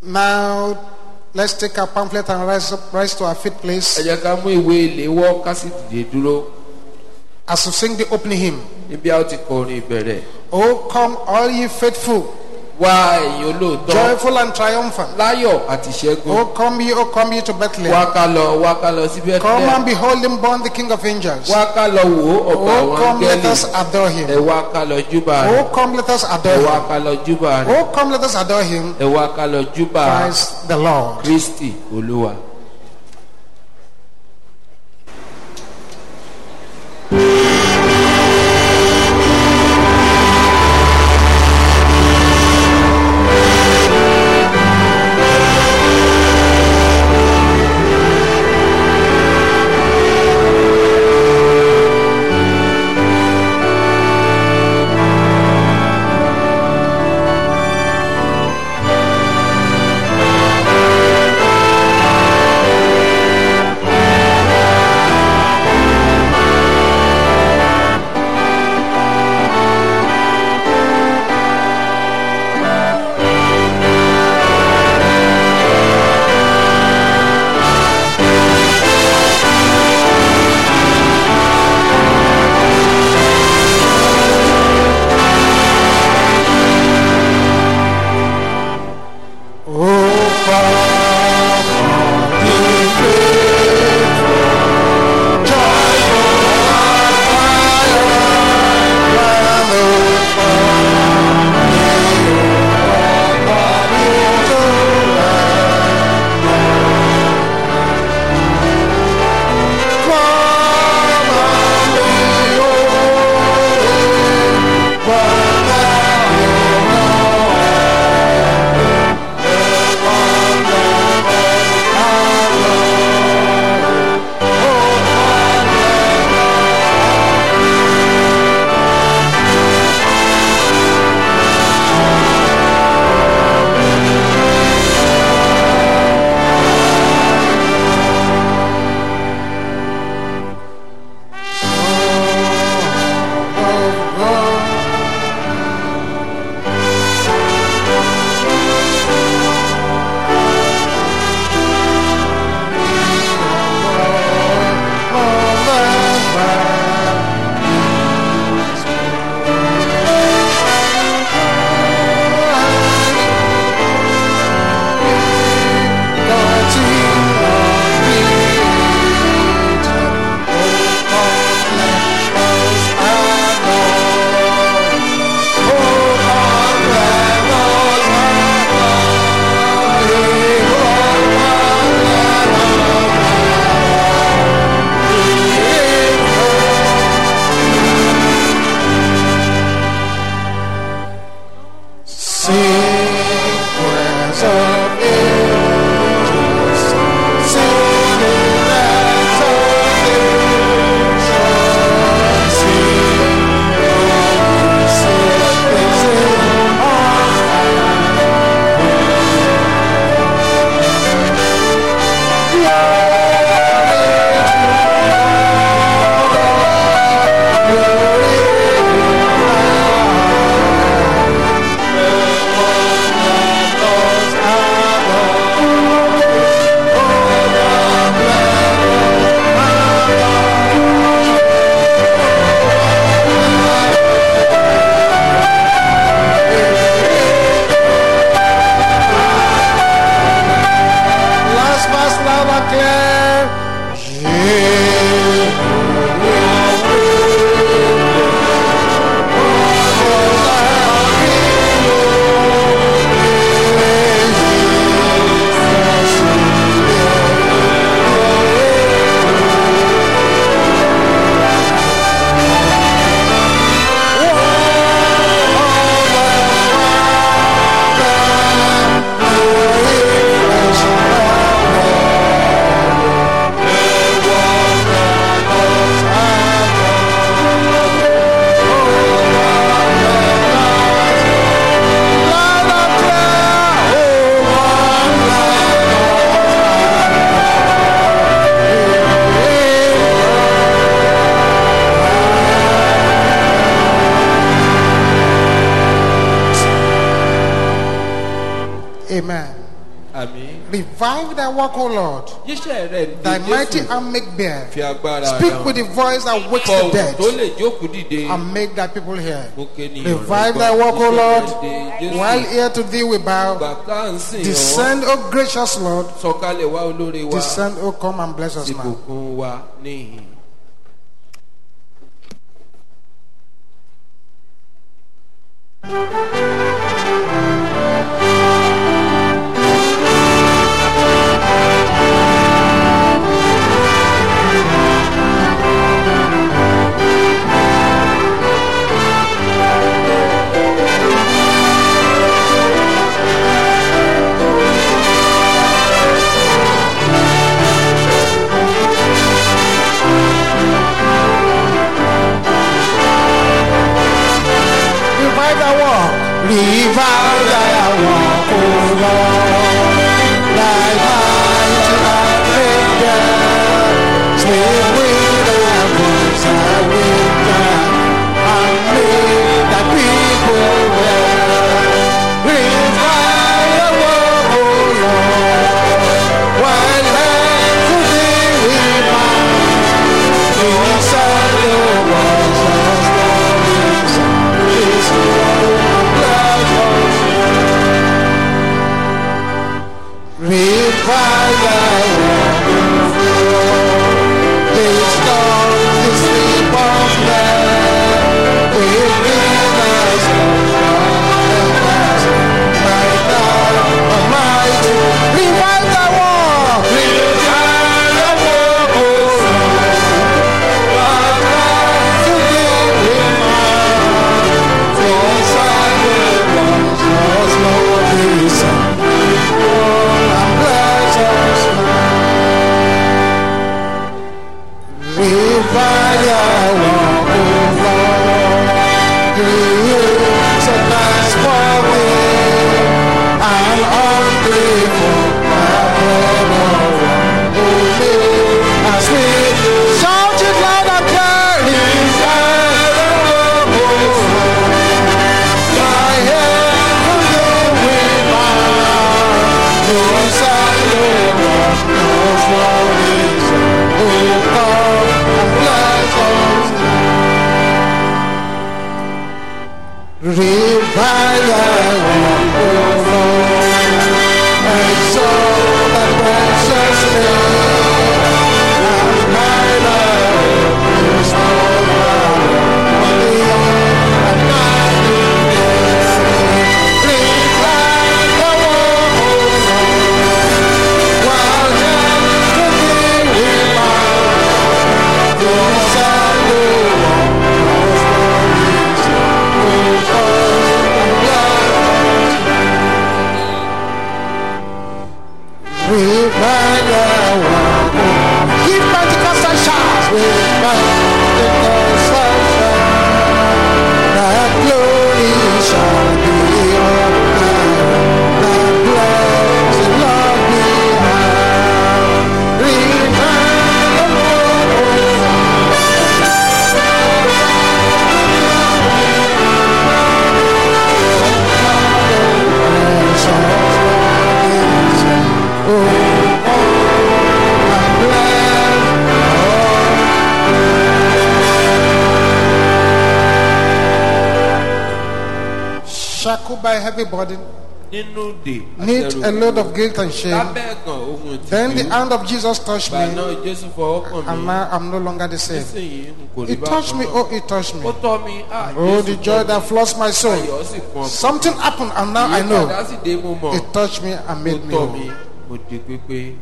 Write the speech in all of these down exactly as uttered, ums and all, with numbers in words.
Now, let's take our pamphlet and rise up, rise to our feet, please. Ẹ jẹ́ ká mú ìwé ìléwọ́ ká sì dìde dúró. As we sing the opening hymn. Níbi a ó ti kọrin ìbẹ̀rẹ̀. Oh, come all ye faithful. Wá ẹ̀yin olóòótọ́. Joyful and triumphant. Láyọ̀ àti ṣẹ́gun. Oh, come ye, oh, come ye to Bethlehem. Wá ká lọ, wá ká lọ sí Bethlehem. Come and behold him born, the King of angels. Wá ká lọ wò ó ọba Oh, àwọn come let us áńgẹ́lì. adore him. Ẹ wá ká lọ júbà rẹ̀. Oh, come let us Ẹ adore wá him. ká lọ júbà rẹ̀. Oh, come let us adore him. Ẹ wá ká lọ júbà Christ the Lord. Kristi Olúwa. Amen. Àmín. Revive thy work, O Lord. Jíṣẹ́ rẹ̀ ní Thy mighty Jésù. arm make bare. Fi agbára rẹ̀ Speak hàn. with the voice that wakes the Fọ̀hùn dead tó lè jókòó dìde. and make thy people hear. Mú kéènìyàn Revive rẹ̀ thy gbọ́. work, O Jíṣẹ́ Lord. rẹ̀ dé Jésù. While here to thee we bow. Ìgbà tá à ń sìn ọ́. Descend, O gracious Lord. Sọ̀kalẹ̀ wá olóore wa. Descend, O come and bless us now. Ìbùkún wa níhìn. Revive thy work. Revive thy work, O Lord. Thy mighty arm make bare. Speak with thy voice and with thy and make thy people well. Revive thy work, O Lord. While here to thee we bow. Descend, O gracious Lord. Revive thy work, O Lord. Restore the sleep of men. Within us, right now, Almighty. Revive thy work. Revive thy work, O Lord. While to thee we bow. Descend, O gracious Lord. Descend. Revive thy work, O Lord. Create a nice for thee, and ungrateful thy bread of only as we shout it loud and clear. Revive thy work, O Lord. Thy hand to thee we bow. Descend, O Lord, those glories, O God, and bless us. Revive thy work, O Lord, exalt thy precious name, and hide thy is all on the earth and night in day. Revive thy work, O Lord, while here to thee we bow. Descend, O Lord, those glories, O God, and bless us. Revive thy work, O Lord. Give Pentecostal shouts. Revive Pentecostal shouts. Thy glory shall be up high. Thy blessed Lord be high. Revive the work, O Lord. Precious Lord is, O God, and bless all. Shackled by heavy burden, Nínú dè. need a load of guilt and shame. Lábẹ́ ẹ̀gàn ohun Then the ìtìjú. hand of Jesus touched Ìgbà me, náà Jésù fọwọ́ kàn and mí. now I'm no longer the same. Nísìnyí n kò rí He touched bákan me, náà. oh, he touched me. Ó tọ́ mi. Ah, Oh, Jésù the tọ́ joy mi. that floods my soul. Ayọ̀ sì kún ọkàn. Something happened, and now I know. Ìyípadà sì dé mo mọ̀. He touched me and Ó made me tọ́ mi. whole. Mo di pípé.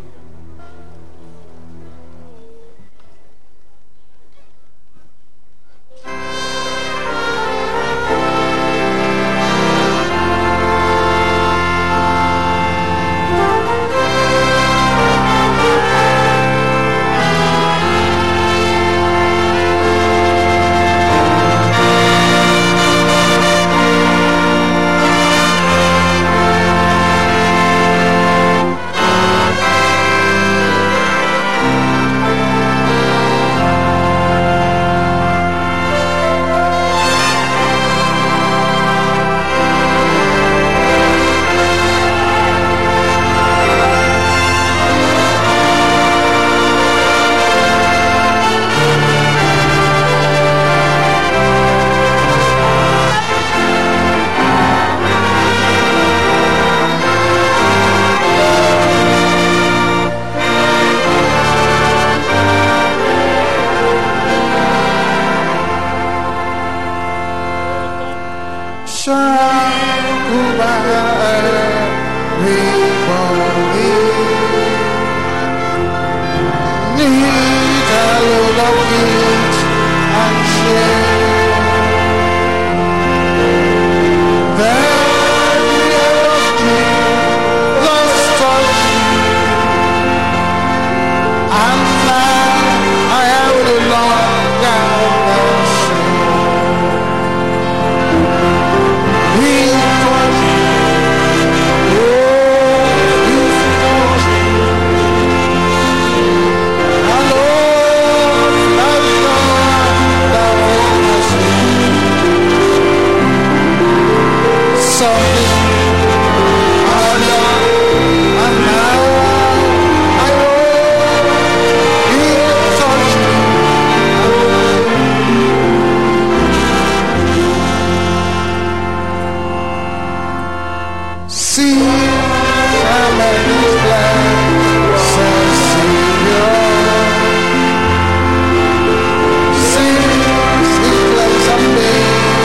See somebody's blood, says Savior. See, see like someday.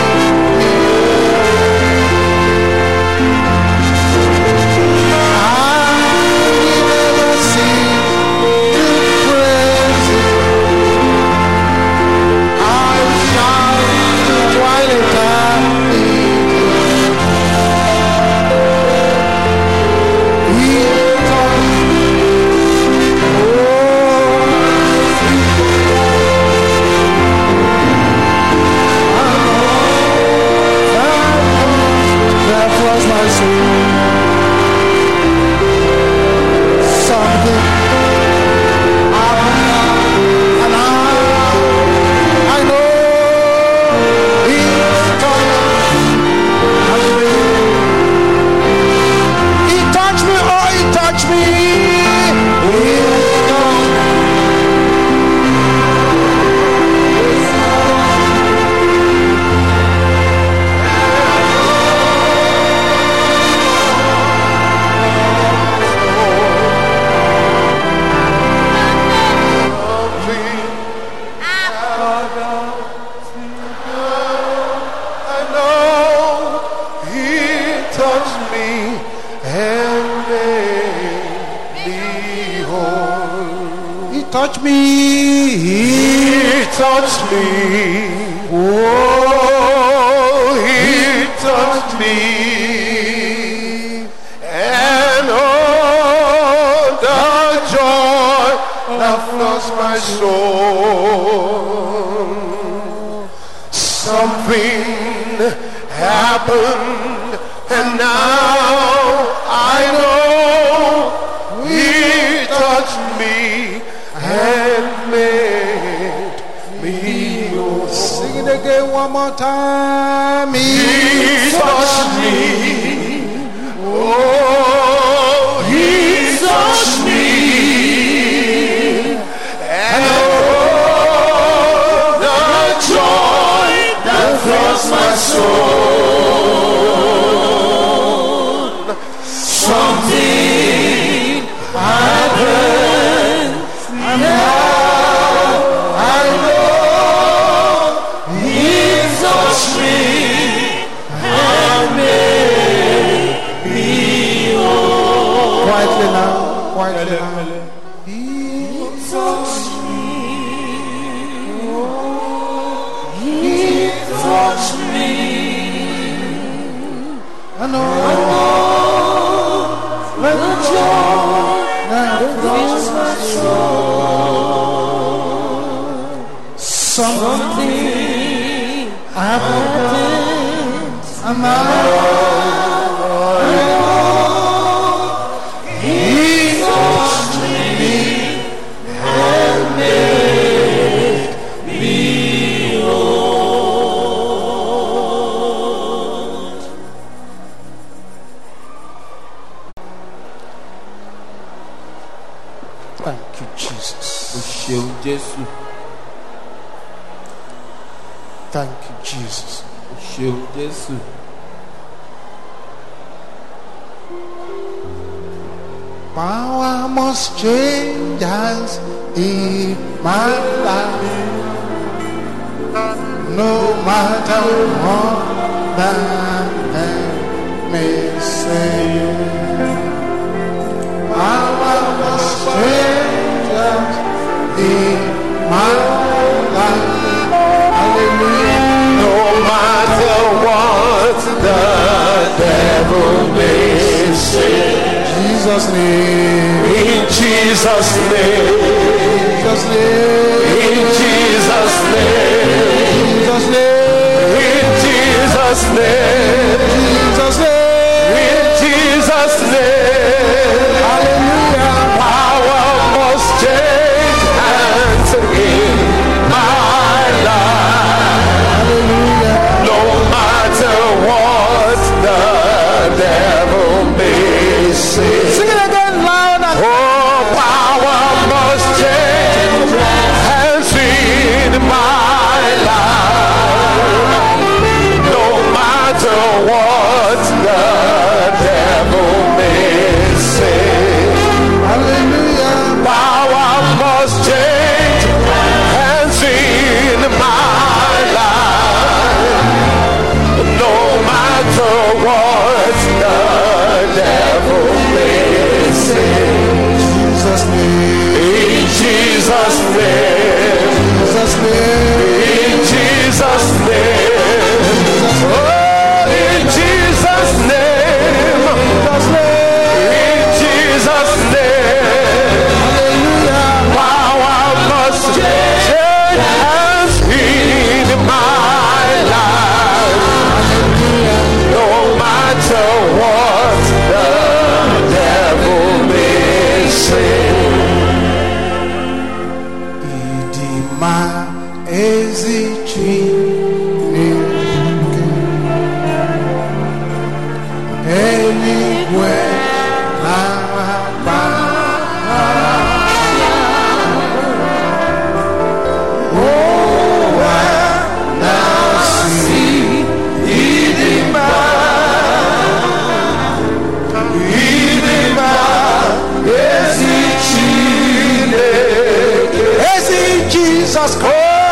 Touch me, he touched me. Oh, he touched me, and oh, the joy that floods my soul. Something happened, and now I know he touched me and made me whole. Sing it again one more time. He, he touched me. Oh, he touched me. And oh, the joy that fills my soul. Something happened. And now I know he touched me and made me whole. Quietly now, quietly now. He touched me. Oh, he touched me. I know, I know, let the joy that fills my soul. Something happened, and now I know he touched me and made me whole. Thank you, Jesus. Thank you, Jesus. Power must change hands in my life, no matter what that may say. Power must change hands in my life. Hallelujah. No matter what the devil may say. Jesus' name. In Jesus' name. Jesus' name. In Jesus' name. Jesus' name. In Jesus' name. Jesus' name. In Jesus' name. Hallelujah. Power must change hands in my life. Hallelujah. No matter what the devil may say. Sing it again loud and oh, power must change hands in my life. No matter what the devil Jesus Christ.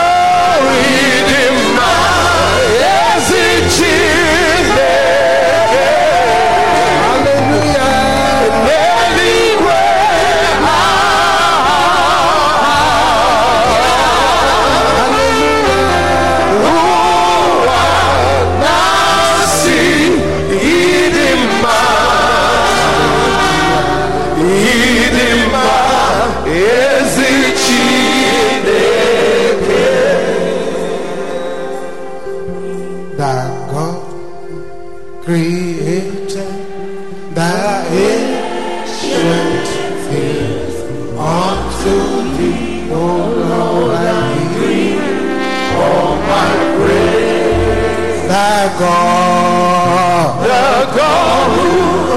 God, the God who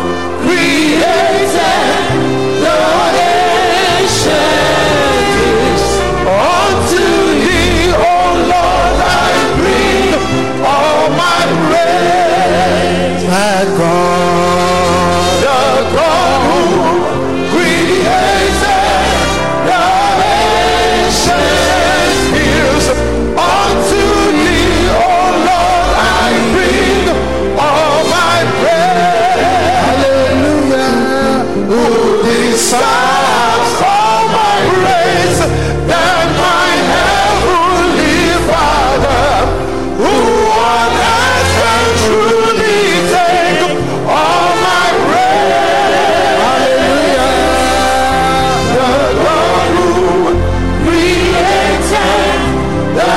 created the nations, unto thee, O Lord, I bring all my praise. My God, the God who created the nations, unto thee, O Lord, I bring all my praise. Hallelujah. Who deserves all my praise than my heavenly Father, who on earth can truly take all my praise. Hallelujah. The God who created the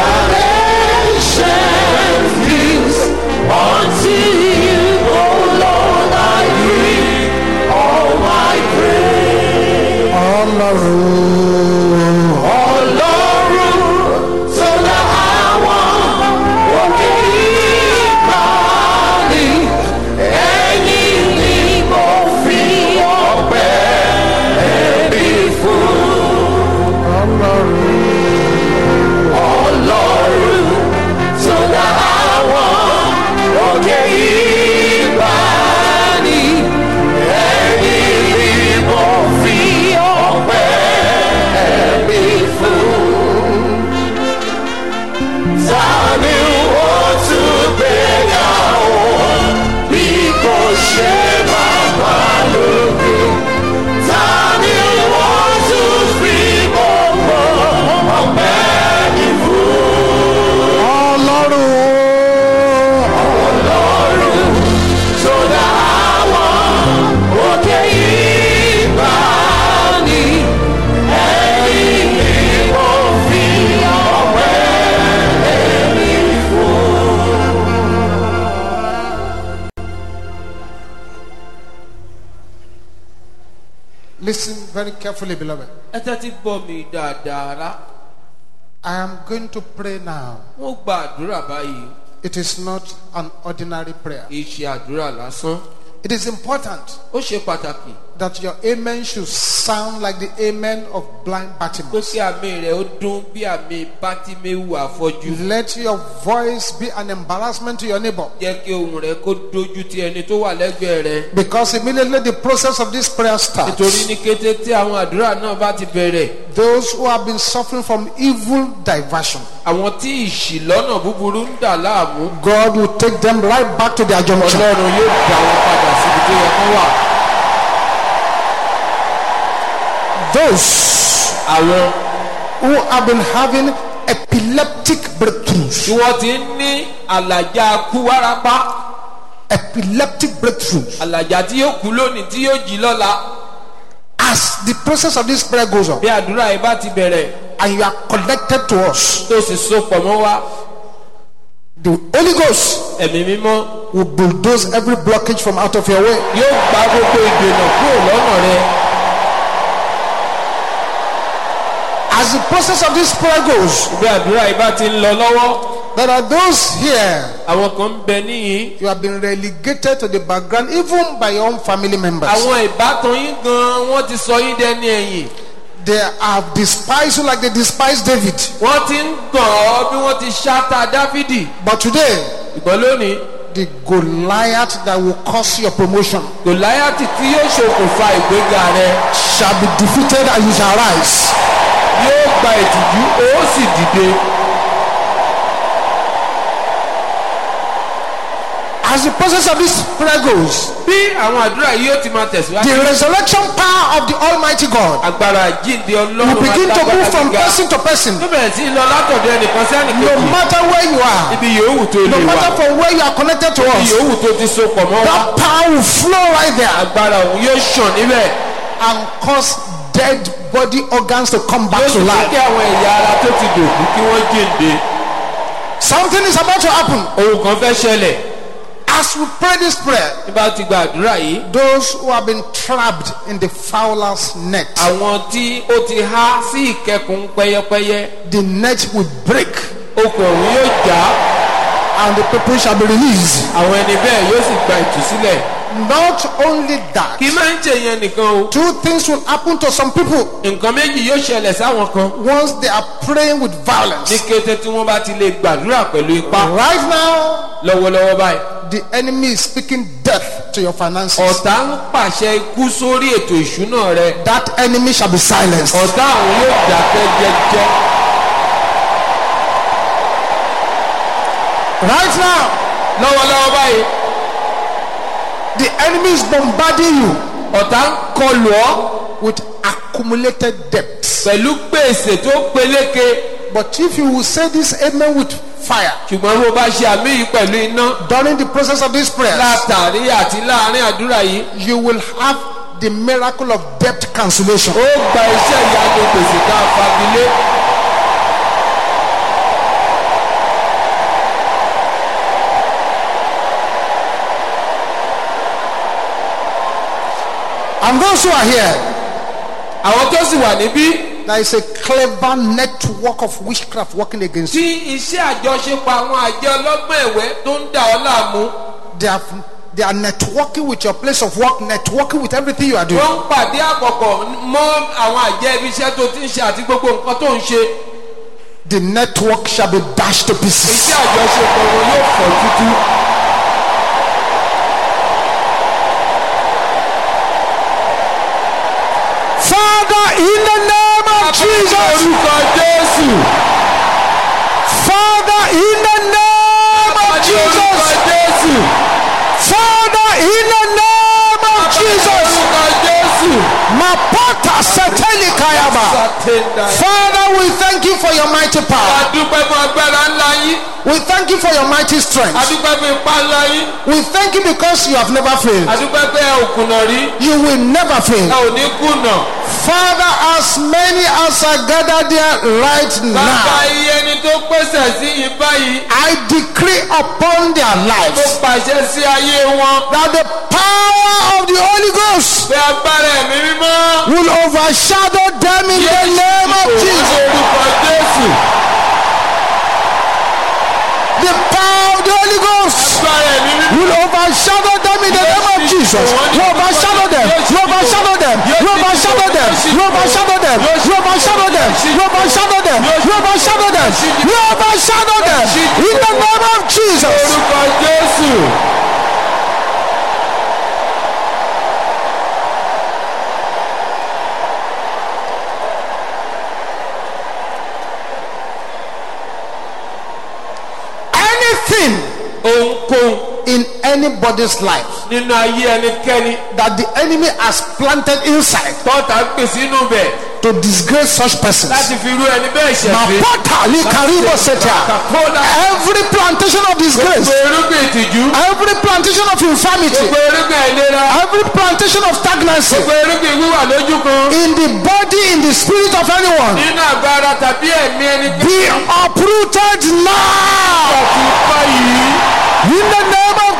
nations, unto you, O Lord, I bring all my praise. Ọlọ́run, Ọlọ́run, tó dá àwọn òkè ìgbàanì, ẹ̀yin ni mo fi ọpẹ́ mi fún. Ọlọ́run, Ọlọ́run, tó dá àwọn òkè ìgbàanì, ẹ̀yin ni mo fi ọpẹ́ mi fún. Ta ni wọ́n tún gbéga o bí kò ṣe bàbá lókè? Ta ni wọ́n tún fi gbogbo ọpẹ́ mi fún? Ọlọ́run, Ọlọ́run, tó dá àwọn òkè ìgbàanì, ẹ̀yin ni mo fi ọpẹ́ mi fún. Listen very carefully, beloved. ẹ tẹ́tí gbọ́ mi dáadáa rá. I am going to pray now. wọ́n gba àdúrà báyìí. It is not an ordinary prayer. kì í ṣe àdúrà lásán. It is important ó ṣe pàtàkì that your amen should sound like the amen of blind pé Bartimaeus. kí àmì rẹ̀ ó dún bí àmì Bátíméwù afọ́jú. Let your voice be an embarrassment to your neighbor. jẹ́ kí ohùn rẹ̀ kó dojú ti ẹni tó wà lẹ́gbẹ̀ẹ́ rẹ̀. Because immediately the process of this prayer nítorí starts, ní kété tí àwọn àdúrà náà bá ti bẹ̀rẹ̀, those who have been suffering from evil diversion, àwọn tí ìṣìlọ́nà búburú ń dà láàmú, God will take them right back to their junction. Ọlọ́run yóò dá wọn padà síbi tó yẹ kó wà. Those àwọn who have been having epileptic breakthroughs, tí wọ́n ti ń ní àlàjá kú wárápá, epileptic breakthroughs, àlàjá tí yóò kú lónìí tí yóò jí lọ́la, as the process of this prayer goes on, bí àdúrà yìí bá ti bẹ̀rẹ̀ and you are connected to us, tó sì so pọ̀ mọ́ wa, the Holy Ghost ẹ̀mí mímọ́ will bulldoze every blockage from out of your way. yóò gba gbogbo ìdènà kúrò lọ́nà rẹ. As the process of this prayer goes, bí àdúrà yìí bá ti ń lọ lọ́wọ́, There are those here, àwọn kan ń bẹ níyìn. you have been relegated to the background even by your own family members. àwọn ìbátan yín gan wọ́n ti sọ yín dẹni ẹ̀yìn. They have despised you like they despised David. wọ́n ti ń gàn ọ́ bí wọ́n ti ṣáta Dáfídì. But today, ìgbọ́n lónìí the Goliath that will cause your promotion Gòláyátì tí yóò ṣokùnfà ìgbéga rẹ shall be defeated and you shall rise. yóò gba ìtìjú ó sì dìde. As the process of this prayer goes, bí àwọn àdúrà yìí yóò ti máa tẹ̀síwájú. the resurrection power of the Almighty God agbára jíǹde ọlọ́run will begin to move from person to person. tó bẹ̀rẹ̀ sí lọ látọ̀dọ̀ ẹnìkan sí No ẹnìkejì. matter where you are, ibi yòówù tó no lè wà matter from where you are connected to ibi us, yòówù tó ti so pọ̀ mọ́ wa. that power will flow right there agbára òun yóò ṣàn níbẹ̀. and cause dead body organs to come back yóò to sì fún life. kí àwọn ẹ̀yà ara tó ti dòkú kí wọ́n jíǹde. Something is about to happen. ohun kan fẹ́ ṣẹlẹ̀. As we pray this prayer, tí bá ti gba àdúrà yìí. those who have been trapped in the fowler's net, àwọn tí ó ti há sí ìkẹkùn pẹ́yẹpẹ́yẹ. the net will break okùn ọ̀hún yóò já. and the people shall be released. àwọn ẹni bẹ́ẹ̀ yóò sì gba ìtúsílẹ̀. Not only that, kì í máa ń ṣe yẹn nìkan o. two things will happen to some people nǹkan méjì yóò ṣẹlẹ̀ sáwọn kan. once they are praying with ní violence. kété tí wọ́n bá ti lè gbàdúrà pẹ̀lú ipá. Right now, lọ́wọ́lọ́wọ́ báyìí. the enemy is speaking death to your finances. ọ̀tá ń pàṣẹ ikú sórí ètò ìṣúná rẹ. That enemy shall be silenced. ọ̀tá àwọn yóò dákẹ́ jẹ́jẹ́. Right now, lọ́wọ́lọ́wọ́ báyìí. the enemy is bombarding you ọ̀tá ń kọlù ọ́ with accumulated debts. pẹ̀lú gbèsè tó peléke. But if you will say this amen with fire ṣùgbọ́n bó bá ṣe àmì yìí pẹ̀lú iná. during the process of this prayer, látàrí àti láàrin àdúrà yìí. you will have the miracle of debt cancellation. ó gba iṣẹ́ ìyanu gbèsè ká fagilé. And those who are here, àwọn tó sì wà níbí. there is a clever network of witchcraft working against you. tí iṣẹ́ àjọṣepọ̀ àwọn àjọ ọlọ́gbọ́n ẹ̀wẹ́ tó ń dà ọ́ láàmú. They have they are networking with your place of work, networking with everything you are doing. wọ́n ń pàdé àkọ́kọ́ mọ́ àwọn àjẹ́ ibi iṣẹ́ tó ti ń ṣe àti gbogbo nǹkan tó ń ṣe. The network shall be dashed to pieces. iṣẹ́ àjọṣepọ̀ wọn yóò fọ́ tútú. Father, in the name of Jesus. orúkọ Jésù. Father, in the name of orúkọ Jesus. Jésù. Father, in the name of Jesus. orúkọ Jésù. Mapata sateli kayaba. Father, we thank you for your mighty power. adúpẹ́ fún agbára ńlá yín. We thank you for your mighty strength. adúpẹ́ fún ipá ńlá yín. We thank you because you have never failed. adúpẹ́ pé ẹ ò kùnà rí. You will never ẹ fail. ò ní kùnà. Father, as many as are gathered there right bàbá now, iye ẹni tó pèsè sí yín báyìí. I decree upon their tó lives pàṣẹ sí ayé wọn. that the power of the Holy Ghost pé agbára ẹ̀mí mímọ́. will overshadow them in the name of Jesus. orúkọ Jésù. The power of the Holy Ghost agbára ẹ̀mí mímọ́. will overshadow them in the name of Jesus. You overshadow them. You overshadow them. You overshadow them. You overshadow them. You overshadow them. You overshadow them. You overshadow them. You overshadow them in the name of Jesus. orúkọ Jésù. Anything ohunkóhun in anybody's life nínú ayé ẹnikẹ́ni that the enemy has planted inside tọ́ta ń pè sínú bẹ̀ to disgrace such persons. láti fi rú ẹni bẹ́ẹ̀ ṣẹ̀fẹ̀. Mapata likaribo setia. Every plantation of disgrace, gbogbo irúgbìn ìtìjú. every plantation of infirmity, gbogbo irúgbìn àìlera. every plantation of stagnancy gbogbo irúgbìn wíwà lójú kan. in the body, in the spirit of anyone, nínú agbára tàbí ẹ̀mí ẹni be uprooted now àti ipá yìí. in the name of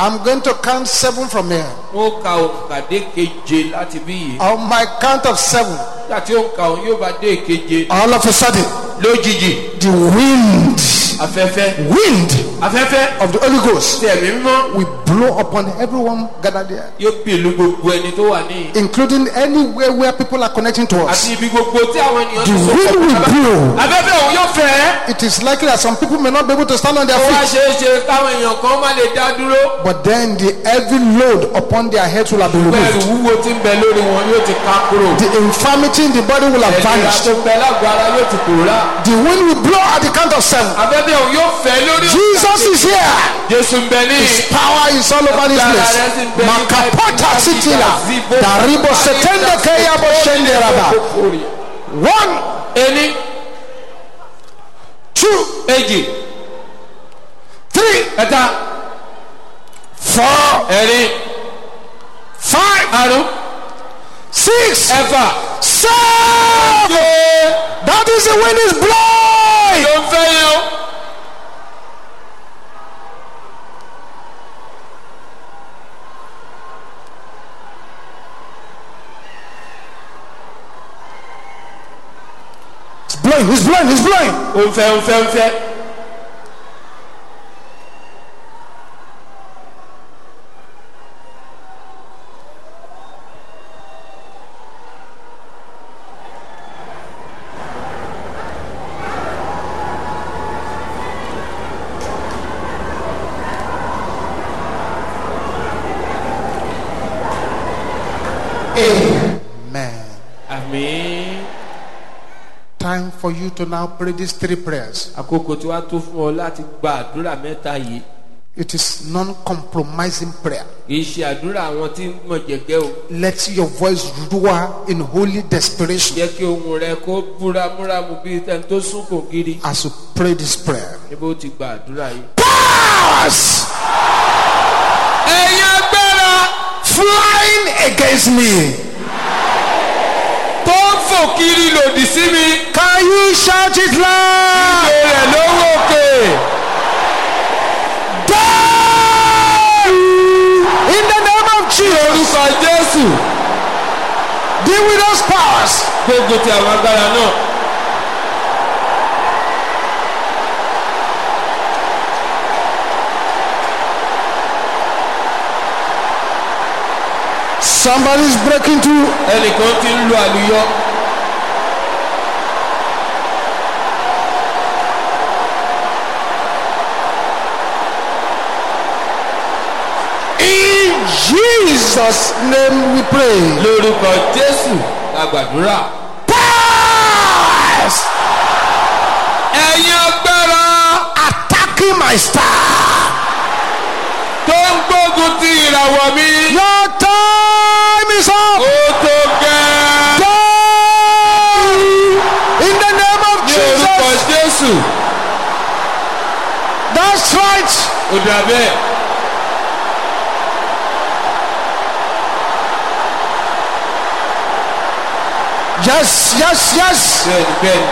I'm going to count seven from here. Ó ka òǹkà dé keje láti bí yìí. On my count of seven. Nígbà tí òǹkà òun yóò bá dé keje. All of a sudden, lójijì. the wind, afẹ́fẹ́. wind afẹ́fẹ́ of the Holy Ghost ti ẹ̀mí mímọ́. will blow upon everyone gathered there, Yóò pèlú gbogbo ẹni tó wà níyì. including anywhere where people are connecting to us. Àti ibi gbogbo tí àwọn ènìyàn The ti so wind will blow. afẹ́fẹ́ òun yóò fẹ́. It is likely that some people may not be able to stand on their Ó wá feet, ṣeé ṣe káwọn èèyàn kan má lè dá dúró. but then the heavy load upon their heads will have been Bẹ́ẹ̀ni removed. wúwo tí ń bẹ lórí wọn yóò ti ká kúrò. The infirmity in the body will have Ẹ̀dùn vanished. àti bẹ lágbo ara yóò ti pòórá. The wind will blow at the count of seven. Afẹ́fẹ́ òun yóò fẹ́ lórí. Jesus is here. Jésù ń bẹ ní. His power is all over this place. Makapota sitila. Daribo setende keyabo shenderaba. One, Ení, two, èjì, three, ẹ̀ta, four, ẹ̀rin, five, àrún, six, ẹ̀fà. seven. That is the wind is blowing. Ló ń fẹ́ yẹn o. It's blowing. It's blowing. It's blowing. Ó ń fẹ́, ó ń fẹ́, ó ń fẹ́. Amen. Àmín. Time for you to now pray these three prayers. Àkókò tí wàá tó fún ọ láti gba àdúrà mẹ́ta yìí. It is non-compromising prayer. Kì í ṣe àdúrà àwọn tí ń mọ̀ jẹ̀gẹ́ o. Let your voice roar in holy desperation Jẹ́ kí ohùn rẹ kó búramúramù bíi tẹni tó sún kò giri. as you pray this prayer. Níbo ó ti gba àdúrà yìí. Powers Ẹ̀yin agbára flying against me. tó ń fò kiri lòdì sí mi. Can you shout it loud? Ìgbé rẹ̀ ló wòkè. Die! In the name of Jesus, Orúkọ Jésù. deal with those powers. Gbogbo ti àwọn agbára náà. Somebody's breaking through. Ẹnìkan ti ń lu àlùyọ. In Jesus' name we pray. Lórúkọ Jésù la gbàdúrà. Powers Ẹ̀yin agbára attacking my star. tó ń gbógun ti ìràwọ̀ mi. Your time is up. Ó tó gẹ́. Die! In the name of Ní orúkọ Jesus. Jésù. That's right. Ó dà bẹ́ẹ̀. Yes, yes, yes. Bẹ́ẹ̀ni bẹ́ẹ̀ni.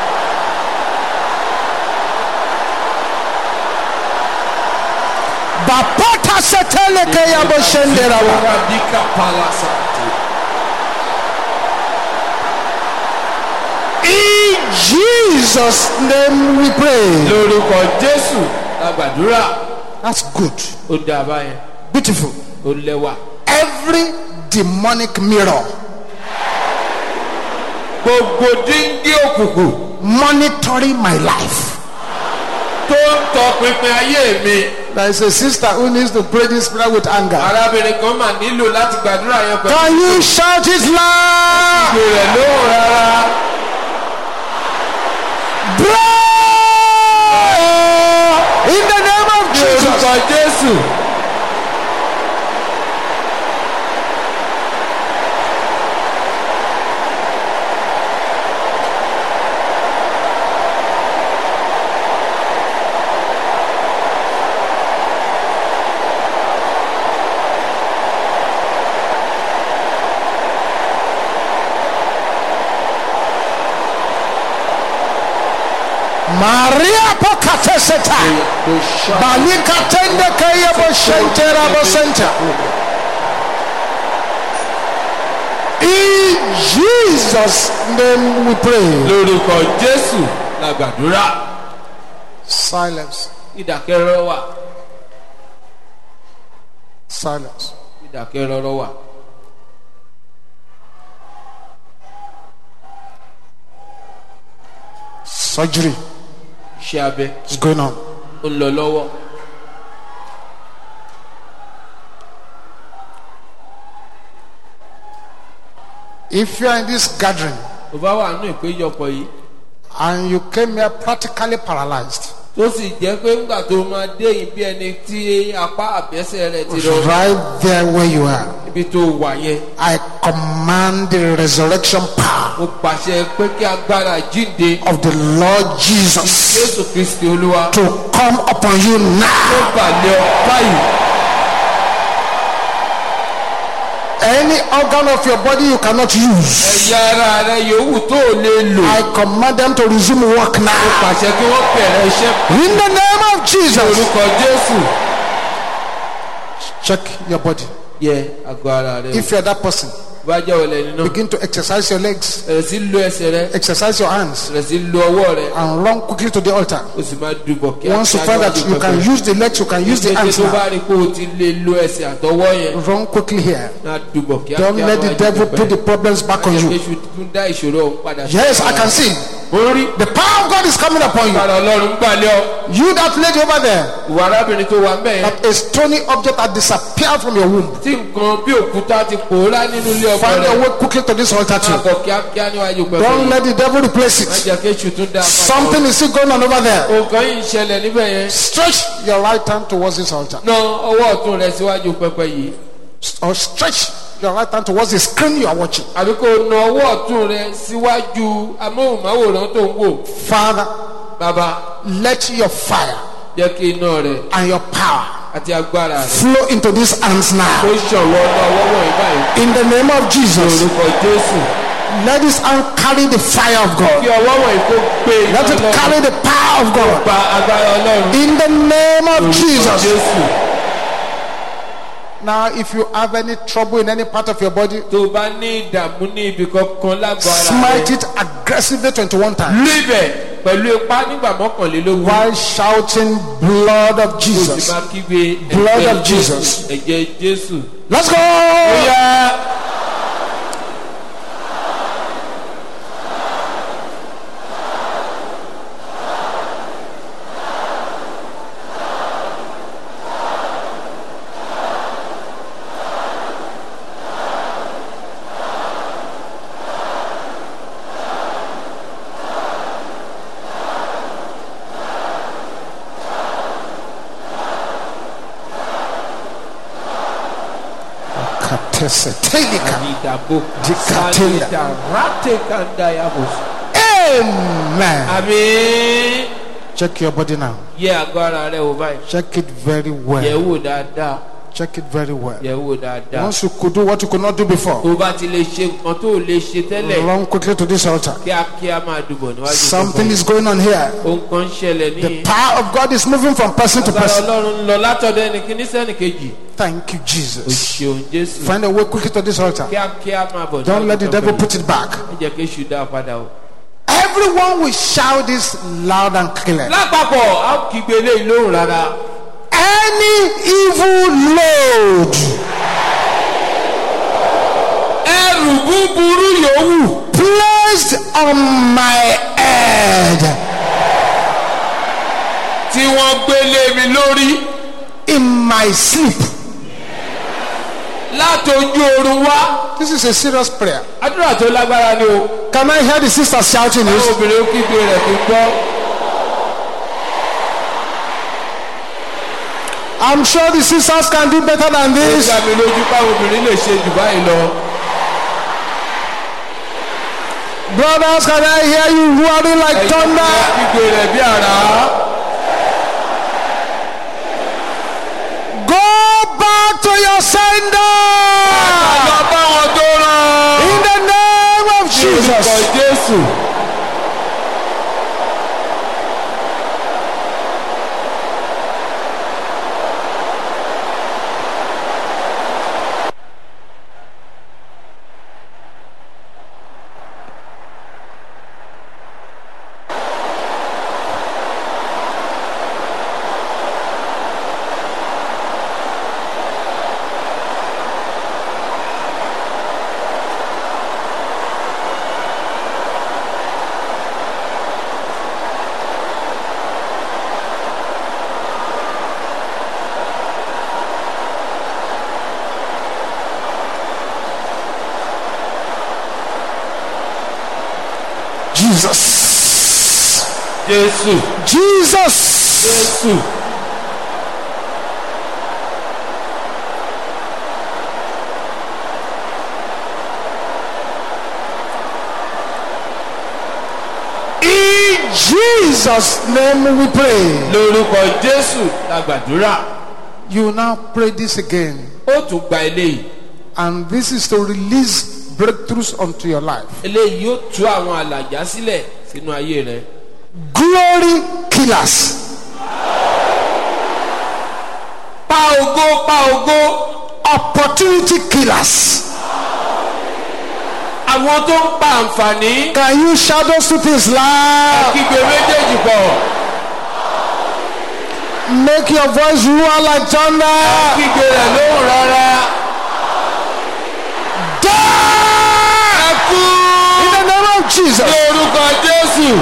Bapota setele keyabo shenderaba. Radika palasati. In Jesus' name we pray. Lórúkọ Jésù la gbàdúrà. That's good. Ó dà báyẹn. Beautiful. Ó lẹ́wà. Every demonic mirror Gbogbo díngí òkùnkùn monitoring my life. tó ń tọpinpin ayé mi. There is a sister who needs to pray this prayer with anger. Arábìnrin kan mà nílò láti gbàdúrà yẹn pẹ̀lú. Can you shout it loud? Ìgbè rẹ̀ lóhùn rárá. Blow in the name of Ní Jesus. orúkọ Jésù. Maria Pokateseta. Balikatende Kayabo Shentera Bosenta. In Jesus' name we pray. Lórúkọ Jésù la gbàdúrà. Silence. Ìdákẹ́rọ́rọ́ wà. Silence. Ìdákẹ́rọ́rọ́ wà. Surgery Iṣẹ́ abẹ is going on. ó ń lọ lọ́wọ́. If you are in this gathering Tó bá wà nínú ìpéjọpọ̀ yìí. and you came here practically paralyzed, Tó sì jẹ́ pé ńgbà tó máa dé ibi ẹni tí apá àbẹ́sẹ̀ rẹ̀ ti rọ. right there where you are, Ibi tó wà yẹn. I command the resurrection power Mo pàṣẹ pé kí agbára jíǹde of the Lord Jesus Jésù Kristi Olúwa to come upon you tó now. balẹ̀ ọ báyìí. Any organ of your body you cannot use, Ẹ̀yà ara rẹ yòówù tó o lè lò. I command them to resume work Mo now. pàṣẹ kí wọ́n bẹ̀rẹ̀ iṣẹ́ In the name of Jesus. orúkọ Jésù. Check your body. Yẹ àgọ́ ara rẹ. If you are that person, Bá jẹ́ ọ̀lẹ́ nínú. begin to exercise your legs, Bẹ̀rẹ̀ sí lo ẹsẹ̀ rẹ. exercise your hands, Bẹ̀rẹ̀ sí lo ọwọ́ rẹ. and run quickly to the altar. O sì máa dùbọ̀ kí Once you find that you can use the legs, you can use the hands tó now. bá rí pé o ti lè lo ẹsẹ̀ àtọwọ́ yẹn. Run quickly here. Máa dùbọ̀ kí Don't let the devil put the problems back on you. Jésù tún dá ìṣòro ọ̀hún padà. Yes, I can see. The power of God is coming upon you. Padà Ọlọ́run gbàlẹ́ ọ. You that lady over there, Ìwà arábìnrin tó wà ń bẹ̀ yẹn. that a stony object had disappeared from your womb. Tí nǹkan bí òkúta ti pòórá nínú ilé ọmọ Find rẹ. your way quickly to this altar Máa too. bọ̀ kíákíá níwájú pẹ̀lú. Don't let the devil replace Má it. jẹ́ kí èṣù tún dá a padà. Something is still going on over there. Nǹkan yìí ń ṣẹlẹ̀ níbẹ̀ yẹn. Stretch your right hand towards this altar. Na ọwọ́ ọ̀tún rẹ síwájú pẹpẹ yìí. Or stretch your right hand towards the screen you are watching. Àbí kó o na ọwọ́ ọ̀tún rẹ síwájú amóhùnmáwòrán tó ń wò. Father, Bàbá, let your fire jẹ́ kí iná rẹ and your power àti agbára rẹ flow into these hands kó now. ṣọ̀wọ́ ọ̀nà ọwọ́ wọ̀nyí báyìí. In the name of Jesus, Orúkọ Jésù. let this hand carry the fire of Kí God. ọwọ́ wọ̀nyí kó gbé iná Let it Ọlọ́run. carry the power of God. Gba agbára Ọlọ́run. In the name of Orúkọ Jesus. Jésù. Now, if you have any trouble in any part of your body, Tó o bá ní ìdààmú ní ibì kankan lágọ̀ọ́ ara smite rẹ. it aggressively twenty-one times Líbẹ̀ pẹ̀lú ipá nígbà mọ́kànlélógún. while shouting blood of Kò sì Jesus. máa kígbe Blood ẹ̀jẹ̀ of Jesus. Jésù. Ẹ̀jẹ̀ Jésù. Let's go. Bóyá Telika. ìdàbò Dikatenda. kàṣálítà rátekàndáyàbòs. Amen. Àmín. Check your body now. Yẹ àgọ́ ara rẹ wò báyìí. Check it very Yẹ̀ well. wò dáadáa. Check it very well. Yẹ̀ wò dáadáa. Once you could do what you could not do before, Tó o bá ti lè ṣe nǹkan tó o lè ṣe tẹ́lẹ̀. run quickly to this altar. Kíákíá máa dùbọ̀ níwájú Something is going on here. Ohun kan ń ṣẹlẹ̀ The ní. power of God is moving from person to Agbára person. Ọlọ́run ń lọ látọ̀dọ̀ ẹnìkíní sẹ́nìkejì. Thank you, O Jesus. ṣeun Jésù. Find a way quickly to this altar. Kíákíá máa bọ̀ Don't let the níwájú devil pẹpẹ put it back. yìí. Ẹ jẹ́ kí èṣù dá a padà o. Everyone will shout this loud and clear. Lápapọ̀, a ó kígbe eléyìí lóhùn rárá. Any evil load Ẹrù búburú yòówù. placed on my head Tí wọ́n gbélé mi lórí. in my sleep. Látojú oorun wá. This is a serious prayer. Àdúrà tó lágbára ni o. Can I hear the sisters shouting Àwọn this? obìnrin ó kígbe rẹ̀ tó gbọ́. I'm sure the sisters can do better than Ó this. dá mi lójú báwọn obìnrin lè ṣe jù báyìí lọ. Brothers, can I hear you roaring like Ẹ̀yin thunder? kígbe rẹ̀ bí àrá. Go back to your sender Lọ bá wọn tó rán. in the name of Orúkọ Jesus. Jésù. Jesus. Jésù. Jesus. Jésù. In Jesus' name we pray. Lórúkọ Jésù la gbàdúrà. You now pray this again. Ó tún gba eléyìí. And this is to release breakthroughs onto your life. Eléyìí yóò tú àwọn àlàjá sílẹ̀ sínú ayé rẹ. Glory killers. Pa ògo, pa ògo. Opportunity killers. Àwọn tó ń pa àǹfààní. Can you shout those two things loud? Kígbe méjèèjì pọ̀. Make your voice roar like thunder. Kígbe rẹ̀ lóhùn rárá. Die! In the name of Jesus. Lórúkọ Jésù.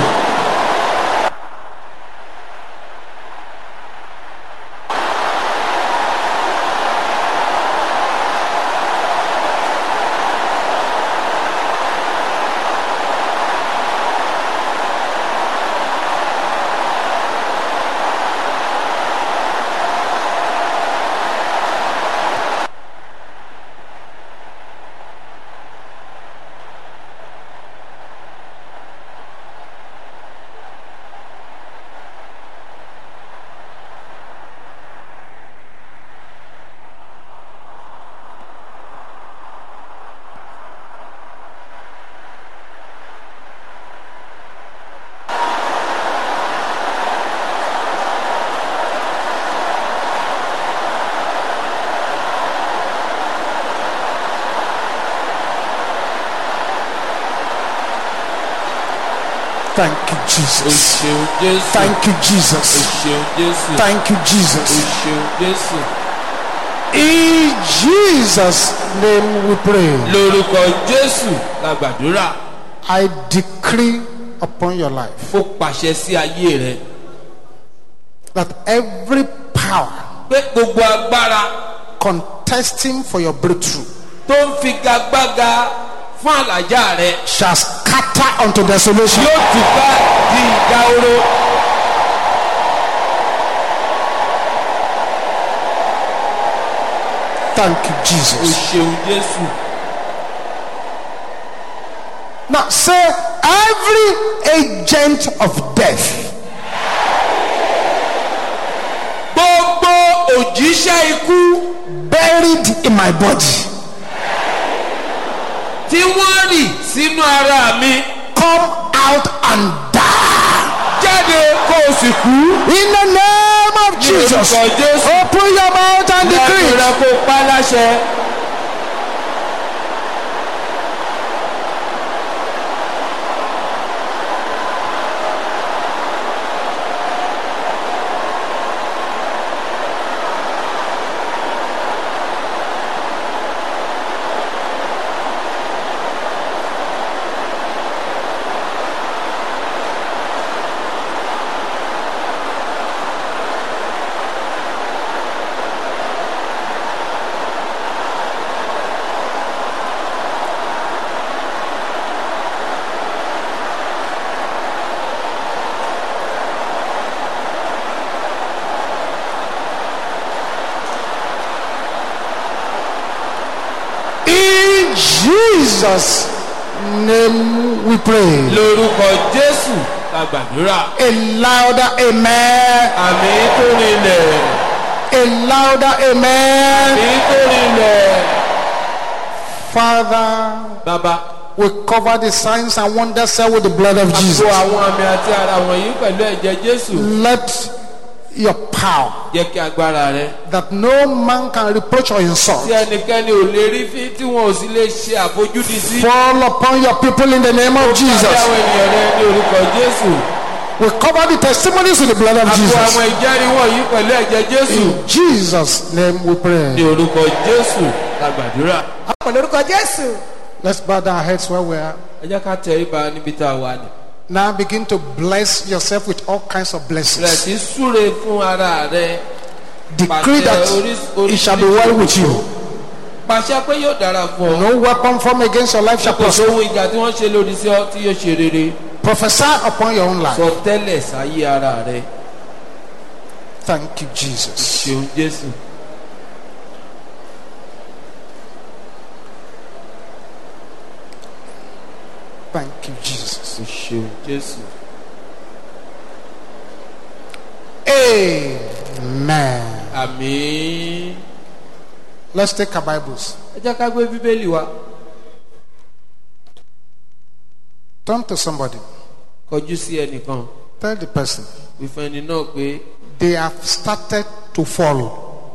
Thank you, Jesus. O ṣeun Jésù. Thank you, O Jesus. ṣeun Jésù. Thank you, O Jesus. ṣeun Jésù. In Jesus' name we pray. Lórúkọ Jésù la gbàdúrà. I decree upon your life Ó pàṣẹ sí ayé rẹ. that every power Pé gbogbo agbára contesting for your breakthrough tó ń figagbága fún àlàjá rẹ shall scatter unto desolation. yóò túká di ìdahoro. Thank you, O Jesus. ṣeun Jésù. Now say, every agent of death Gbogbo òjíṣẹ́ ikú buried in my body, tí wọ́n rì sínú ara mi come out and die. jáde kó o sì kú. In the name of Jesus. Lórúkọ Jésù. Open your mouth and Lẹ́nu decree. rẹ kó pa láṣẹ. In Jesus' name we pray. Lórúkọ Jésù la gbàdúrà. A louder amen. Àmì tó rinlẹ̀. A louder amen. Àmì tó rinlẹ̀. Father, Bàbá, we cover the signs and wonders here with the blood of àpò Jesus. àwọn àmì àti ara wọ̀nyí pẹ̀lú ẹ̀jẹ̀ Jésù. Let your power Jẹ́ kí agbára rẹ. that no man can reproach or insult Tí ẹnikẹ́ni ò lè rí fín tí wọn ò sì lè ṣe àfojúdi sí. fall upon your people in the name of Kárí Jesus. àwọn ènìyàn rẹ ní orúkọ Jésù. We cover the testimonies with the blood of Àpò Jesus. àwọn ìjẹ́rìí wọ̀nyí pẹ̀lú ẹ̀jẹ̀ Jésù. In Jesus' name we Ní pray. orúkọ Jésù la gbàdúrà. Pẹ̀lú orúkọ Jésù. Let's bow down our heads where we are. Ẹ jẹ́ ká tẹríba níbi tá a wà ní. Now begin to bless yourself with all kinds of Rẹ̀ blessings. sí súre fún ara rẹ. Decree that it shall be well with you. Pàṣẹ pé yóò dára fún ọ. No weapon formed against your life shall Kò prosper. sóhun ìjà tí wọ́n ṣe lòdì sí ọ tí yóò ṣe rere. Prophesy upon your own life. sọ tẹ́lẹ̀ sáyé ara rẹ. Thank you, Jesus. ṣeun Jésù. Thank you, Jesus. ṣeun Jésù. Amen. àmín. Let's take our Bibles. ẹ jẹ́ ká gbé bíbélì wa. Turn to somebody. kọjú sí ẹnìkan. Tell the person wífẹ́ ẹni náà pé they have started to fall.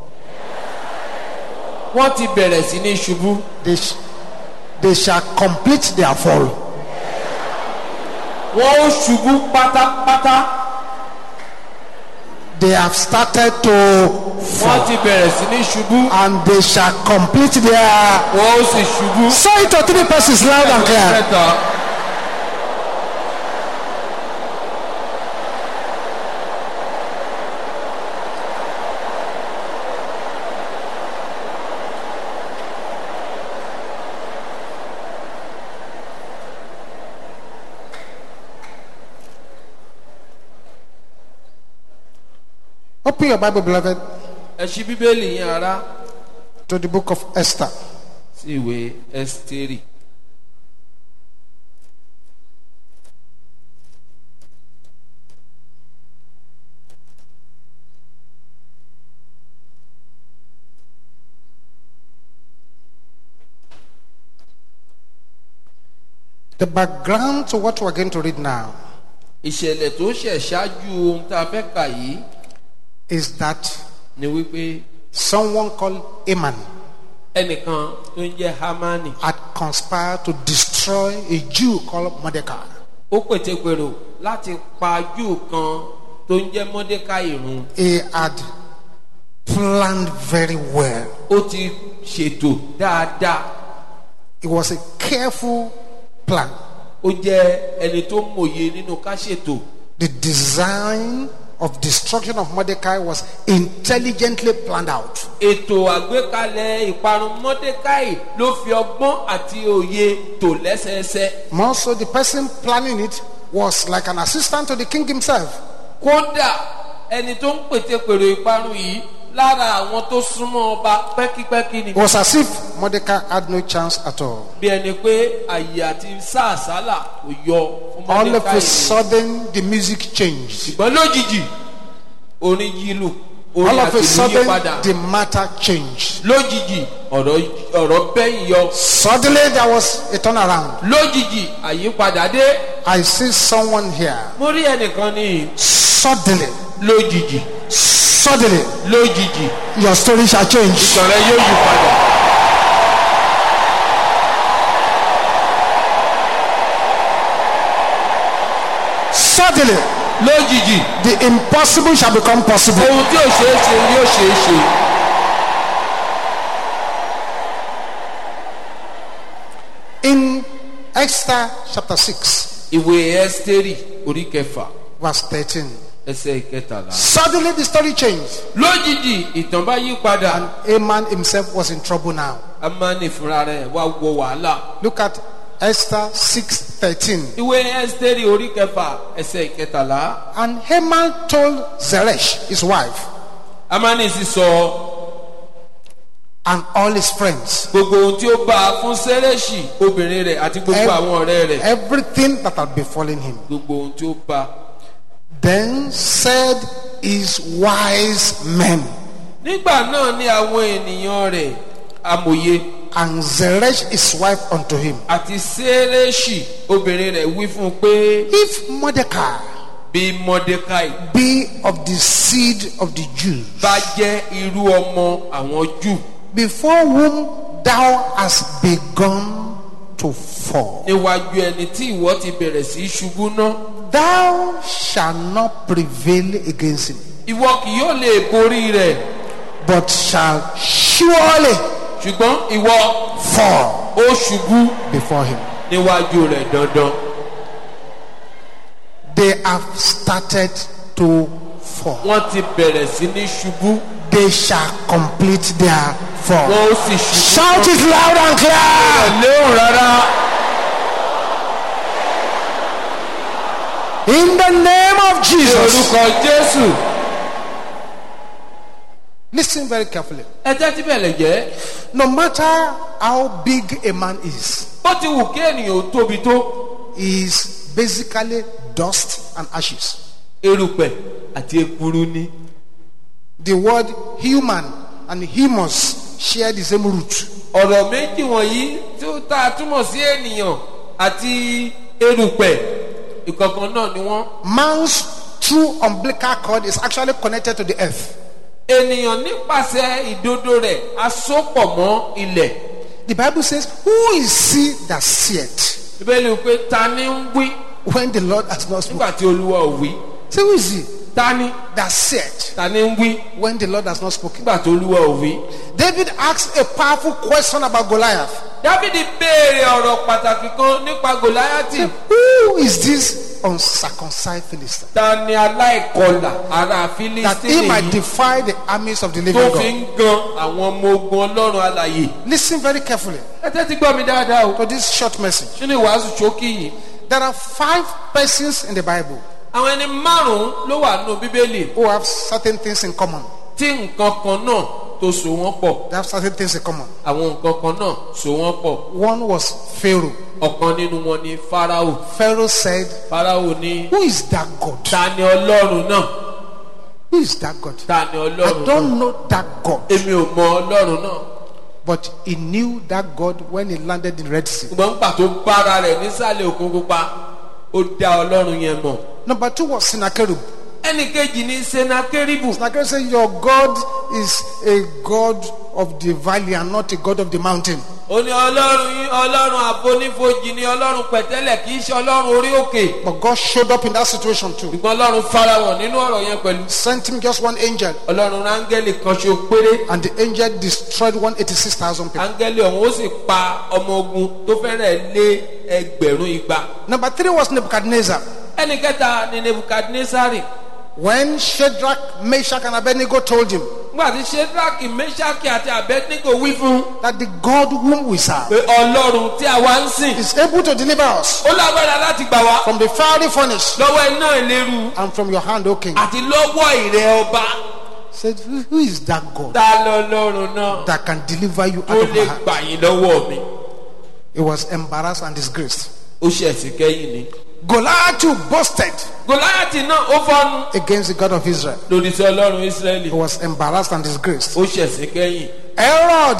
wọ́n ti bẹ̀rẹ̀ sí ní ṣubú. They, sh- they shall complete their fall. wọ́n ó ṣubú pátápátá. They have started to wọ́n fall. ti bẹ̀rẹ̀ sí ní ṣubú. And they shall complete their. wọ́n ó sì ṣubú. Say it to three persons loud and clear. mẹ́ta. Open your Bible, beloved, ẹ ṣí bíbélì yẹn ará to the book of Esther. sí ìwé Ẹ́sítérì. The background to what we're going to read now ìṣẹ̀lẹ̀ tó ṣẹ̀ ṣáájú ohun tá a fẹ́ kà yìí is that ni wípé someone called Haman ẹnìkan tó ń jẹ́ Hámánì had conspired to destroy a Jew called Mordecai. ó pètèpèrò láti pa Júù kan tó ń jẹ́ Mọ́dékáì run. He had planned very well. ó ti ṣètò dáadáa. It was a careful plan. ó jẹ́ ẹni tó mòye nínú ká ṣètò. The design of destruction of Mordecai was intelligently planned out. ètò àgbékalẹ̀ ìparun Mọ́dékáì ló fi ọgbọ́n àti òye tò lẹ́sẹẹsẹ. More so, the person planning it was like an assistant to the king himself. kódà ẹni tó ń pètèpèrò ìparun yìí lára àwọn tó súnmọ́ ọba pẹ́kípẹ́kí ni. It was as if Mordecai had no chance at all. bí ẹni pé àyè àti sàásálà kò yọ fún All of a Mọ́dékáì. sudden, the music changed. ṣùgbọ́n lójijì orin yìí lù All orin of a àti ìlú yí sudden, padà. the matter changed. lójijì ọ̀rọ̀ ọ̀rọ̀ bẹ́yìn yọ. Suddenly, there was a turnaround. lójijì àyípadà dé. I see someone here. mo rí ẹnìkan ní Suddenly, lójijì suddenly, lójijì your story shall change. ìtàn rẹ yóò yí padà. Suddenly, lójijì the impossible shall become possible. ohun tí ò ṣeé ṣe yóò ṣeé ṣe. In Esther chapter six, ìwé Ẹ́sítérì orí kẹfà verse thirteen. ẹsẹ̀ ìkẹtàlá. Suddenly, the story changed. lójijì ìtàn bá yí padà. Haman himself was in trouble now. Hámánì fúnra rẹ̀ wá wọ wàhálà. Look at Esther six thirteen. ìwé Ẹ́sítérì orí kẹfà ẹsẹ̀ ìkẹtàlá. And Haman told Zeresh, his wife, Hámánì sì sọ and all his friends, gbogbo ohun tí ó bá a fún Sẹ́rẹ́ṣì obìnrin rẹ̀ àti gbogbo Ev- àwọn ọ̀rẹ́ rẹ̀. everything that had befallen him. gbogbo ohun tí ó bá a. Then said his wise men, nígbà náà ni àwọn ènìyàn rẹ̀ amòye and Zeresh his wife unto him, àti Sẹ́rẹ́ṣì obìnrin rẹ̀ wí fún un pé if Mordecai bí Mọ́dékáì be of the seed of the Jews, bá jẹ́ irú ọmọ àwọn Júù before whom thou hast begun to fall, níwájú ẹni tí ìwọ ti bẹ̀rẹ̀ sí í ṣubú ná thou shalt not prevail against him, ìwọ kì yóò lè borí rẹ̀ but shalt surely ṣùgbọ́n ìwọ fall ó ṣubú before him. níwájú rẹ̀ dandan. They have started to fall. wọ́n ti bẹ̀rẹ̀ sí ní ṣubú They shall complete their fall. wọ́n ó sì ṣubú. Shout it loud and clear. léhùn rárá. In the name of ní Jesus. orúkọ Jésù. Listen very carefully. Ẹ tẹ́tí bẹ̀lẹ̀ jẹ́. No matter how big a man is, Bó ti wù kí ènìyàn ó tóbi tó. he is basically dust and ashes. Erùpẹ̀ àti ekuru ni. The word human and humus share the same root. Ọ̀rọ̀ méjì wọ̀nyí tí ó tá a túmọ̀ sí ènìyàn àti erùpẹ̀ ìkọ̀kan náà ni wọ́n. Man's true umbilical cord is actually connected to the earth. Ènìyàn nípasẹ̀ ìdodo rẹ̀ asopọ̀ mọ́ ilẹ̀. The Bible says, who is he that seeth Bíbélì pé ta ni ń wí when the Lord has not spoken? nígbà tí Olúwa ò wí. Say, who is he Ta ni that saith ta ni ń wí when the Lord has not spoken? nígbà tí Olúwa ò wí. David asked a powerful question about Goliath. Dáfídì béèrè ọ̀rọ̀ pàtàkì kan nípa Gòláyátì. Who is this uncircumcised Philistine Ta ni aláìkọlà ará that he Fílístínì might yìí defy the armies of the tó living fi God? ń gan àwọn ọmọ ogun Ọlọ́run alààyè? Listen very carefully Ẹ tẹ́tí gbọ́ mi dáadáa o. to this short message. Nínú ìwàásù ṣókí yìí, There are five persons in the Bible àwọn ẹni márùn-ún ló wà nínú Bíbélì who have certain things in common. tí nǹkan kan náà tó so wọ́n pọ̀. They have certain things in common. Àwọn nǹkan kan náà so wọ́n pọ̀. One was Pharaoh. Ọ̀kan nínú wọn ni Fáráò. Pharaoh said, Fáráò ní who is that God? ta ni Ọlọ́run náà? Who is that God? Ta ni I Ọlọ́run náà? don't know that God. Èmi ò mọ Ọlọ́run náà. But he knew that God when he landed in Red Sea. Ṣùgbọ́n nígbà tó bára rẹ̀ nísàlẹ̀ òkun pupa, ó dá Ọlọ́run yẹn mọ̀. Number two was Sennacherib. Ẹnì kejì ní Senakeribu. Sennacherib said, your God is a God of the valley and not a God of the mountain. Ó ní Ọlọ́run yín Ọlọ́run àfonífojì ni Ọlọ́run pẹ̀tẹ́lẹ̀ kì í ṣe Ọlọ́run orí òkè. But God showed up in that situation too. Ṣùgbọ́n Ọlọ́run farahàn nínú ọ̀rọ̀ yẹn pẹ̀lú. Sent him just one angel, Ọlọ́run áńgẹ́lì kan ṣo péré. and the angel destroyed one hundred eighty-six thousand people. Áńgẹ́lì ọ̀hún ó sì pa ọmọ ogun tó fẹ́rẹ̀ lé ẹgbẹ̀rún igba. Number three was Nebuchadnezzar. Ẹnì kẹta ni Nebukadnesari. When Shadrach, Meshach, and Abednego told him Nígbà tí Ṣédrákì, Méṣákì àti Abednego wí fún that the God whom we serve pé Ọlọ́run tí àwa ń sìn is able to deliver us ó lágbára láti gbà wá from the fiery furnace lọ́wọ́ iná ìléru and from your hand, O king, àti lọ́wọ́ ìrẹ̀ ọba. said, who who is that God Ta lọ́lọ́run náà that can deliver you tó out of lè my hand? gbà yín lọ́wọ́ mi? He was embarrassed and disgraced. Ó ṣẹ̀sìn kẹ́yìn ni. Goliath too boasted Gòláyátì náà ó fọ́nu against the God of Israel. lòdì sí Ọlọ́run Ísírẹ́lì. He was embarrassed and disgraced. Ó ṣẹ̀sìn kẹ́yìn. Herod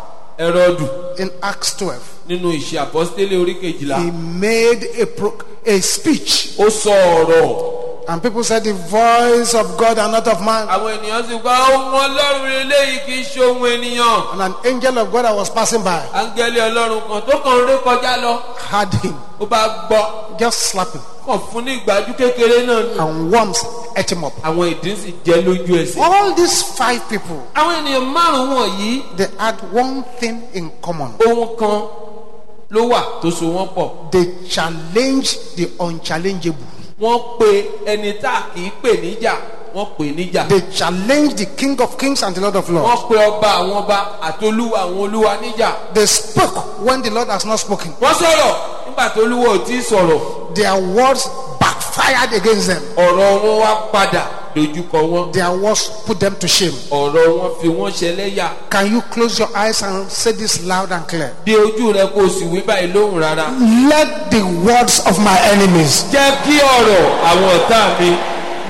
Ẹrọ́dù in Acts twelve, nínú ìṣe àpọ́sítélì orí kejìlá. he made a pro- a speech, Ó sọ ọ̀rọ̀. and people said, the voice of God and not of man. Àwọn ènìyàn sì gba ohun Ọlọ́run eléyìí kì í ṣe ohun ènìyàn. And an angel of God that was passing by Áńgẹ́lì Ọlọ́run kan tó kàn ré kọjá lọ. had him, Ó bá gbọ́ just slap him, kàn fún ní ìgbájú kékeré náà ni. and worms ate him up. Àwọn ìdí sì jẹ́ lójú ẹsẹ̀. All these five people, Àwọn ènìyàn márùn-ún wọ̀nyí they had one thing in common. ohun kan ló wà tó so wọ́n pọ̀. They challenged the unchallengeable. Wọ́n pe ẹni tá a kì í pè níjà wọ́n pè níjà. They challenged the King of Kings and the Lord of Lords. Wọ́n pe ọba àwọn ọba àti olúwa àwọn olúwa níjà. They spoke when the Lord has not spoken. Wọ́n sọ̀rọ̀ nígbà tó olúwa ò tí ì sọ̀rọ̀. Their words backfired against them. Ọ̀rọ̀ wọn wá padà dojúkọ wọn. Their words put them to shame. Ọ̀rọ̀ wọn fi wọ́n ṣẹlẹ́yà. Can you close your eyes and say this loud and clear? Bí ojú rẹ kò sì wí báyìí lóhùn rárá. Let the words of my enemies Jẹ́ kí ọ̀rọ̀ àwọn ọ̀tá mi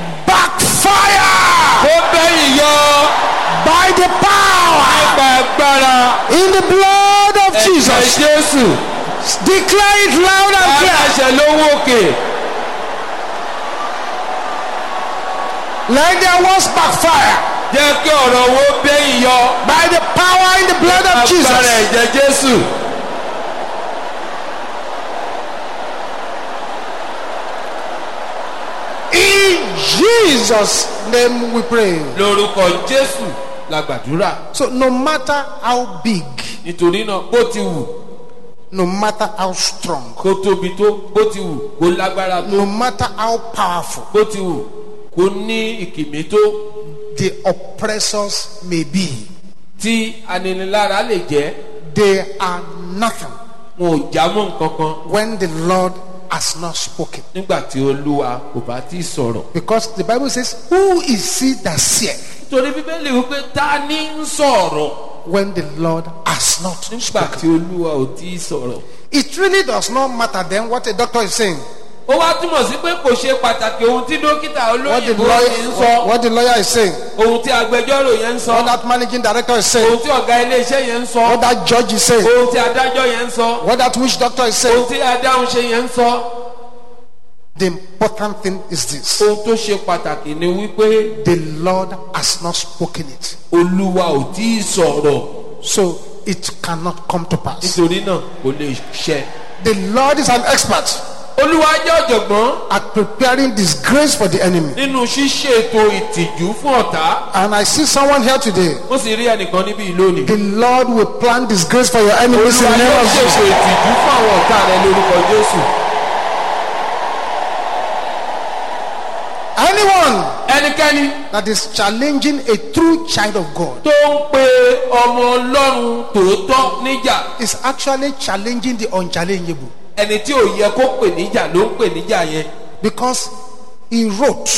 backfire kó bẹ́yìn yọ by the power nípa agbára in the blood of ẹ̀jẹ̀ Jesus. Jésù. Declare it loud and clear. Aláṣẹ lówó òkè. Let their words backfire Jẹ́ kí ọ̀rọ̀ wo bẹ́yìn yọ by the power in the blood of agbára Jesus. ẹ̀jẹ̀ Jésù. In Jesus' name we pray. Lórúkọ Jésù la gbàdúrà. So no matter how big, Nítorí náà bó ti wù no matter how strong, kó tóbi tó, bó ti wù kó lágbára tó, no matter how powerful bó ti wù kó ní ìkìmí tó, the oppressors may be, tí aninilára lè jẹ́, they are nothing wọn ò já mọ́ nǹkan kan when the Lord has not spoken. nígbà tí olúwa kò bá tí sọ̀rọ̀. Because the Bible says, who is he that saith torí bíbélì wípé ta ni ń sọ̀rọ̀ when the Lord has not nígbà spoken? tí olúwa ò tí sọ̀rọ̀. It really does not matter then what a doctor is saying, ó wá túmọ̀ sí pé kò ṣe pàtàkì ohun tí dókítà what the olóyìnbó lawyer, yìí ń what, sọ, what the lawyer is saying, ohun tí agbẹjọ́rò yẹn ń sọ, what that managing director is saying, ohun tí ọ̀gá iléeṣẹ́ yẹn ń sọ, what that judge is saying, ohun tí adájọ́ yẹn ń sọ, what that witch doctor is saying. ohun tí adáhunṣe yẹn ń sọ. The important thing is this: ohun tó ṣe pàtàkì ni wípé the Lord has not spoken it, olúwa ò tí sọ̀rọ̀, so it cannot come to pass. nítorí náà kò lè ṣẹ. The Lord is an expert olúwa jẹ́ ọ̀jọ̀gbọ́n at preparing disgrace for the enemy. nínú ṣíṣètò ìtìjú fún ọ̀tá. And I see someone here today. ó sì rí ẹnìkan níbí lónìí. The Lord will plan disgrace for your enemies in olúwa the name yóò of ṣètò Jesus. ìtìjú fún àwọn ọ̀tá rẹ lórúkọ jésù. Anyone ẹnikẹ́ni that is challenging a true child of God tó ń pe ọmọ ọlọ́run tòótọ́ níjà, is actually challenging the unchallengeable, ẹni tí ò yẹ kó pè níjà ló ń pè níjà yẹn. because he wrote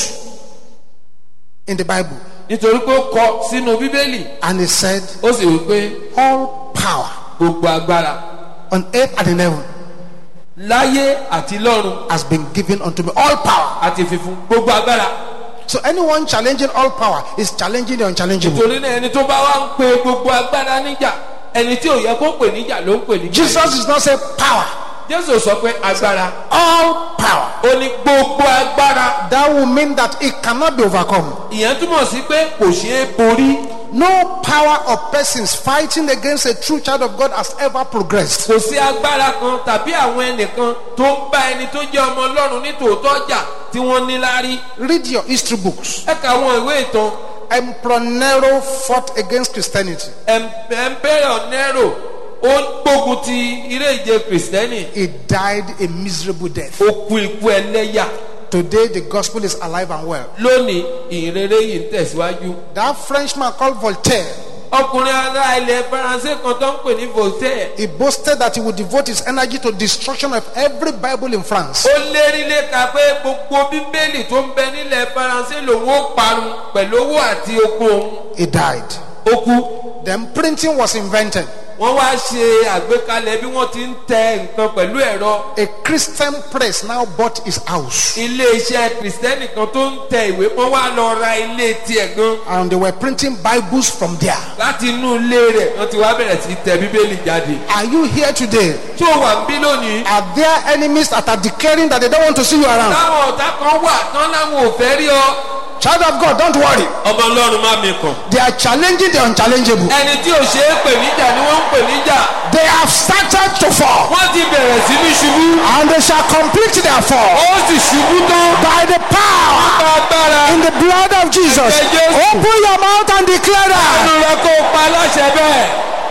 in the Bible nítorí pé ó kọ sínú bíbélì, and he said, ó sì wí pé all power gbogbo agbára on earth and in heaven láyé àti lọ́run has been given unto me. All power. àti fífún gbogbo agbára. So anyone challenging all power is challenging the unchallengeable. nítorí náà ẹni tó bá wá ń pe gbogbo agbára níjà, ẹni tí ò yẹ kó pè níjà ló ń pè níjà. Jesus is not saying power. jésù sọ pé agbára, All power. ó ní gbogbo agbára. That will mean that it cannot be overcome. ìyẹn túmọ̀ sí pé kò ṣeé borí. No power of persons fighting against a true child of God has ever progressed. kò sí agbára kan tàbí àwọn ẹnìkan tó ń bá ẹni tó jẹ́ ọmọ ọlọ́run ní tòótọ́ jà tí wọ́n ní lárí. Read your history books. ẹ ka àwọn ìwé ìtàn. Emperor Nero fought against Christianity. emperor nero ó gbógun ti ilé ìje kristẹni. He died a miserable death. ó kú ikú ẹlẹ́yà. Today the gospel is alive and well. lónìí ìhìnrere yìí ń tẹ̀síwájú. That Frenchman called Voltaire, ọkùnrin ará ilẹ̀ faransé kan tó ń pè ní voltaire. he boasted that he would devote his energy to destruction of every Bible in France. ó lérí léka pé gbogbo bíbélì tó ń bẹ nílẹ̀ faransé lòun ó parun pẹ̀lú owó àti okun òun. He died. ó kú. Then printing was invented. wọ́n wá ṣe àgbékalẹ̀ bí wọ́n ti ń tẹ nǹkan pẹ̀lú ẹ̀rọ. A Christian press now bought his house. ilé-iṣẹ́ kìrìsìtẹ́nì kan tó ń tẹ ìwé wọ́n wá lọ ra ilé tiẹ̀ gan. And they were printing Bibles from there. láti inú ilé rẹ̀ wọ́n ti wá bẹ̀rẹ̀ sí tẹ bíbélì jáde. Are you here today? tó wà ń bí lónìí. Are there enemies that are declaring that they don't want to see you around? táwọn ọ̀tá kan wà tán láwọn ò fẹ́ rí ọ. Child of God, don't worry. ọmọ ọlọ́run má mi kàn. They are challenging the unchallengeable. ẹni tí ò ṣe é pè níjà ni wọ́n ń pè níjà. They have started to fall. wọ́n ti bẹ̀rẹ̀ sí ní ṣubú. And they shall complete their fall ó sì ṣubú tán. by the power agbára. in the blood of Jesus. Open your mouth and declare ẹnu that. rẹ kó o pa láṣẹ bẹ́ẹ̀.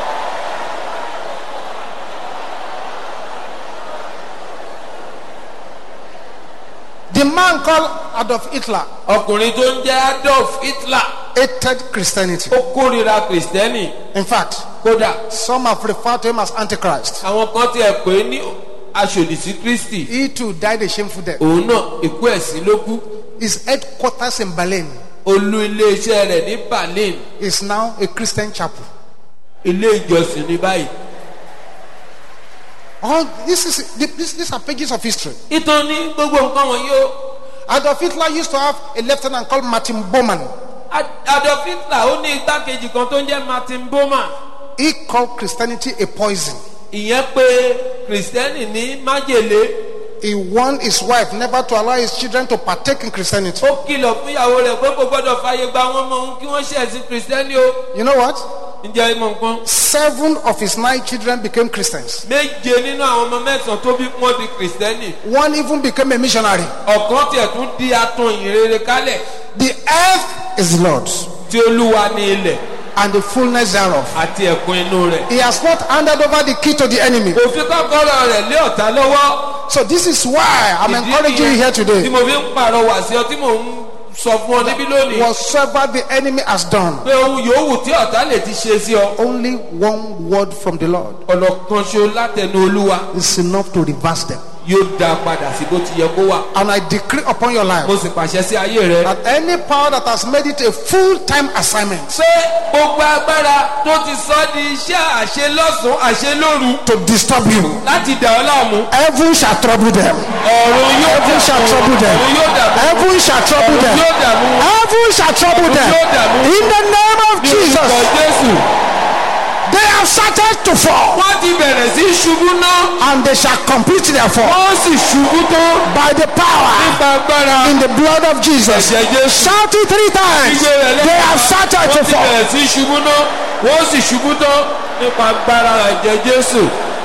The man called Adolf Hitler ọkùnrin tó ń jẹ́ adolf hitler hated Christianity. ó kórìíra kìrìsìtẹ́nì. In fact, kódà some have referred to him as Antichrist. àwọn kan tiẹ̀ pè é ní aṣòdì sí kristi. He too died a shameful death. òun náà ikú ẹ̀sìn ló kú. His headquarters in Berlin olú iléeṣẹ́ rẹ̀ ní berlin. is now a Christian chapel. ilé ìjọsìn ní báyìí. All this is this, these are pages of history. ìtàn ní gbogbo nǹkan wọ̀nyí o. Adolf Hitler used to have a lieutenant called Martin Bormann. adolf hitler ó ní igbákejì kan tó ń jẹ́ martin boma. He called Christianity a poison. ìyẹn pé kìrìsìtẹ́nì ní májèlé. He warned his wife never to allow his children to partake in Christianity. ó kìlọ̀ fún ìyàwó rẹ̀ pé kò gbọ́dọ̀ fààyè gba wọn mọ ohun kí wọ́n ṣe ẹ̀sìn kìrìsìtẹ́nì o. You know what? ǹjẹ́ ìmọ̀ nǹkan. Seven of his nine children became Christians. méje nínú àwọn ọmọ mẹ́sàn-án tó bí wọ́n di kìrìsìtẹ́nì. One even became a missionary. ọ̀kan tiẹ̀ tún di atún ìrere kálẹ̀. The earth is the Lord's tí olúwa ní ilẹ̀ and the fullness thereof. àti ẹ̀kún inú rẹ̀. He has not handed over the key to the enemy. kò fi kọ́kọ́rọ́ rẹ̀ lé ọ̀tá lọ́wọ́. So this is why I'm Ìdí encouraging you nìyẹn here tí today. mo fi ń pàrọwà sí ọ tí mò ń sọ fún ọ níbí lónìí. Whatsoever the enemy has done, pé ohun yòówù tí ọ̀tá lè ti ṣe sí ọ. only one word from the Lord ọ̀nà kan ṣo látẹnu olúwa is enough to reverse them. yóò dá padà sí bó ti yẹ kó wà. And I decree upon your life mo sì pàṣẹ sí ayé rẹ. that any power that has made it a full-time assignment pé gbogbo agbára tó ti sọ di iṣẹ́ àṣelọ́sùn àṣelóru to disturb you, láti dà ọ́ láàmú. heaven shall trouble them. ọ̀run yóò Heaven shall trouble them. ọ̀run yóò dààmú. Heaven shall trouble ọ̀run them. yóò dààmú. Heaven shall trouble ọ̀run them. yóò dààmú. In the name of ní orúkọ Jesus, Jésù. they have started to fall, wọ́n ti bẹ̀rẹ̀ sí ṣubú náà. and they shall complete their fall wọ́n sì ṣubú tán by the power nípa agbára in the blood of Jesus. ẹ̀jẹ̀ Jésù. Shout it three times. Gbígbé rẹ̀ lẹ́yìn. They have started to wọ́n ti fall. bẹ̀rẹ̀ sí ṣubú náà. wọ́n sì ṣubú tán nípa agbára ẹ̀jẹ̀ Jésù.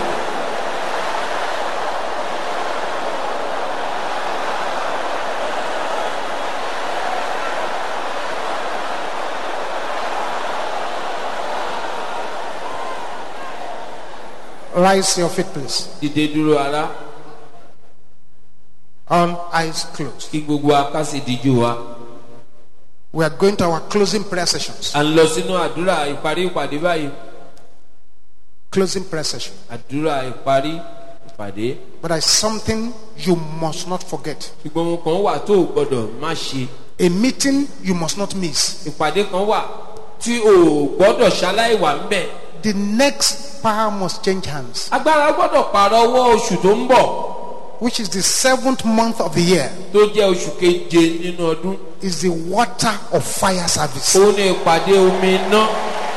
Rise your feet, please. dìde dúró ara All eyes closed. kí gbogbo akásí díjú wa. We are going to our closing prayer sessions. à ń lọ sínú àdúrà ìparí ìpàdé báyìí. Closing prayer session. àdúrà ìparí ìpàdé. But there is something you must not forget. ṣùgbọ́n ohun kan wà tó o gbọ́dọ̀ má ṣe. A meeting you must not miss. ìpàdé kan wà tí o gbọ́dọ̀ ṣaláì wà ń bẹ̀. The next power must change hands, agbára gbọ́dọ̀ pààrọ̀ ọwọ́ oṣù tó ń bọ̀ which is the seventh month of the year, tó jẹ́ oṣù keje nínú ọdún. is the water of fire service. òun ni ìpàdé omi iná.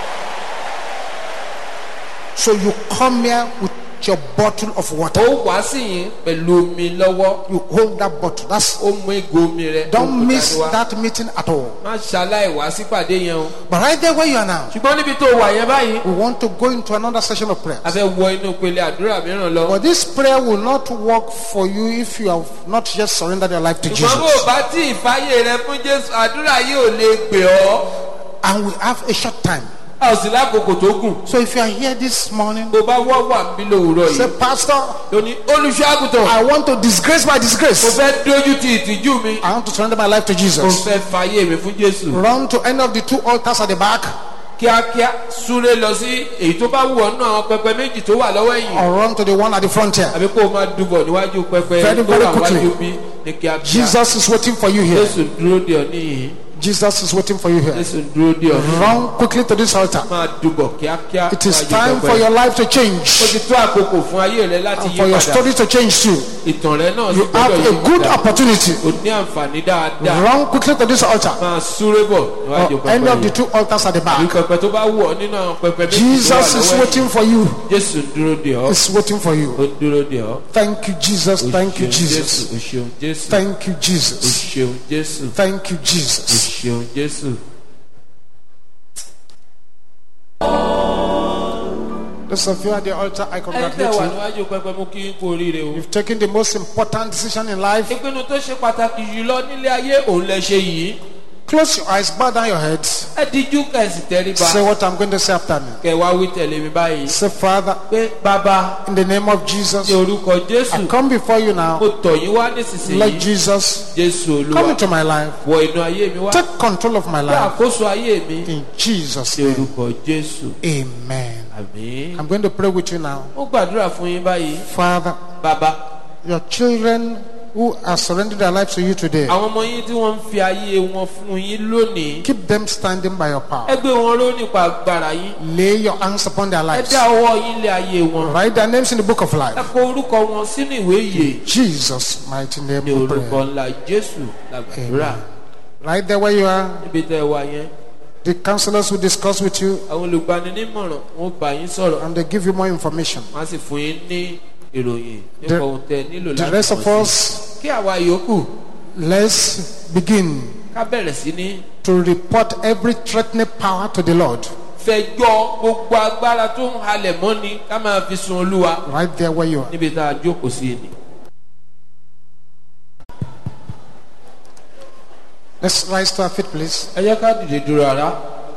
So you come here with your bottle of water. ó wá sí yín pẹ̀lú omi lọ́wọ́. You hold that bottle. That's ó mú ìgò omi rẹ̀. don't ó miss kó dání wá. that meeting at all. má ṣaláì wá sípàdé yẹn o. But right there where you are now, ṣùgbọ́n níbi tó wà yẹn báyìí. we want to go into another session of prayer. a fẹ́ wọ inú ìpele àdúrà mìíràn lọ. But this prayer will not work for you if you have not yet surrendered your life to ṣùgbọ́n bó o Jesus. bá tí ìfáyé rẹ fún Jésù àdúrà yìí ò lè gbè ọ́. And we have a short time. a ò sì lákòókò tó gùn. So if you are here this morning, bó bá wọ́ wà bí lówùúrọ̀ say, yìí. Pastor, lóní olùṣọ́ àgùntàn. I want to disgrace my mo disgrace. fẹ́ dójú ti ìtìjú mi. I want to surrender my life to mo Jesus. fẹ́ fàyè mi fún Jésù. Run to any of the two altars at the back, kíákíá súré lọ sí èyí tó bá wù ọ́ nínú àwọn pẹpẹ méjì tó wà lọ́wọ́ ẹ̀yìn. or run to the one at the front here. àbí kó o máa dúbọ̀ níwájú pẹpẹ Very, tó very wà quickly. wájú bí ní kíákíá. Jesus is waiting for you here. Jésù dúró de ọ níyìn. Jesus is waiting for you here. Jésù dúró de ọ níyìn. Run quickly to this altar. máa dúbọ̀ kíákíá. It is níwájú time pẹpẹ. for your life to ó change ti tó àkókò fún ayé rẹ láti and yí for your padà. story to change too. ìtàn rẹ náà sì You have gbọ́dọ̀ a yí good padà. opportunity. o ní àǹfààní dáadáa. Run quickly to this altar máa súré bọ̀ níwájú or pẹpẹ any of the yìí. two altars at the àbí back. pẹpẹ tó bá wù ọ́ nínú àwọn pẹpẹ méjì tó wà Jesus is lọ́wọ́ ẹ̀yìn. waiting for you. Jésù dúró de ọ. Is waiting for you. ó dúró de ọ. Thank you, Jesus. O Thank you, ṣeun Jesus. o ṣeun Jésù. Thank you, o Jesus. ṣeun Jésù. Thank you, o Jesus. ṣeun Jésù. Those of you at the altar, I ẹni tẹ́ congratulate wà you. níwájú pẹpẹ mú kí n kú oríire o. You've taken the most important decision in life. ìpinnu tó ṣe pàtàkì jùlọ nílé ayé òun lẹ ṣe yìí. Close your eyes, bow down your heads. ẹ dijú kẹsì tẹríba. Say what I'm going to say after me. kẹ wá wí tẹ̀lé mi báyìí. Say, Father, pé bàbá in the name of Jesus, ní orúkọ I Jésù come before you now. mo tọ̀ yín wá Lord nísinsìnyí. Jesus, Jésù come Olúwa into my life. wọ inú ayé mi wá. Take control of my gbé life. àkóso ayé mi. In Jesus' ní name, orúkọ Jésù. amen. àmín. I'm going to pray with you now. mo gbàdúrà fún yín báyìí. Father, bàbá your children who are surrendering their lives to you today, àwọn ọmọ yín tí wọ́n ń fi ayé wọn fún yín lónìí. keep them standing by your power. ẹ gbé wọn ló nípa agbára yín. Lay your hands upon their ẹ lives. dá ọwọ́ yín lé ayé wọn. Write their names in the book of ẹ life. kọ orúkọ wọn sínú ìwé ìyè. Jesus' mighty name ní we orúkọ pray. ńlá Jésù la gbàdúrà. Right there where you are, níbi tẹ́ ẹ wà yẹn the counselors will discuss with you àwọn olùgbaninímọ̀ràn wọn bá yín sọ̀rọ̀. and they give you more information. wọ́n á sì fún yín ní ìròyìn The- nípa ohun tẹ́ ẹ nílò The láti rest of mọ̀ sí. us, kí àwa yòókù let's begin ká bẹ̀rẹ̀ sí ní to report every threatening power to the Lord. fẹjọ́ gbogbo agbára tó ń halẹ̀ mọ́ni ká máa fi sun Olúwa Right there where you are. níbi tá a jókòó sí ni. Let's rise to our feet, please. ẹ jẹ́ ká dìde dúró ara.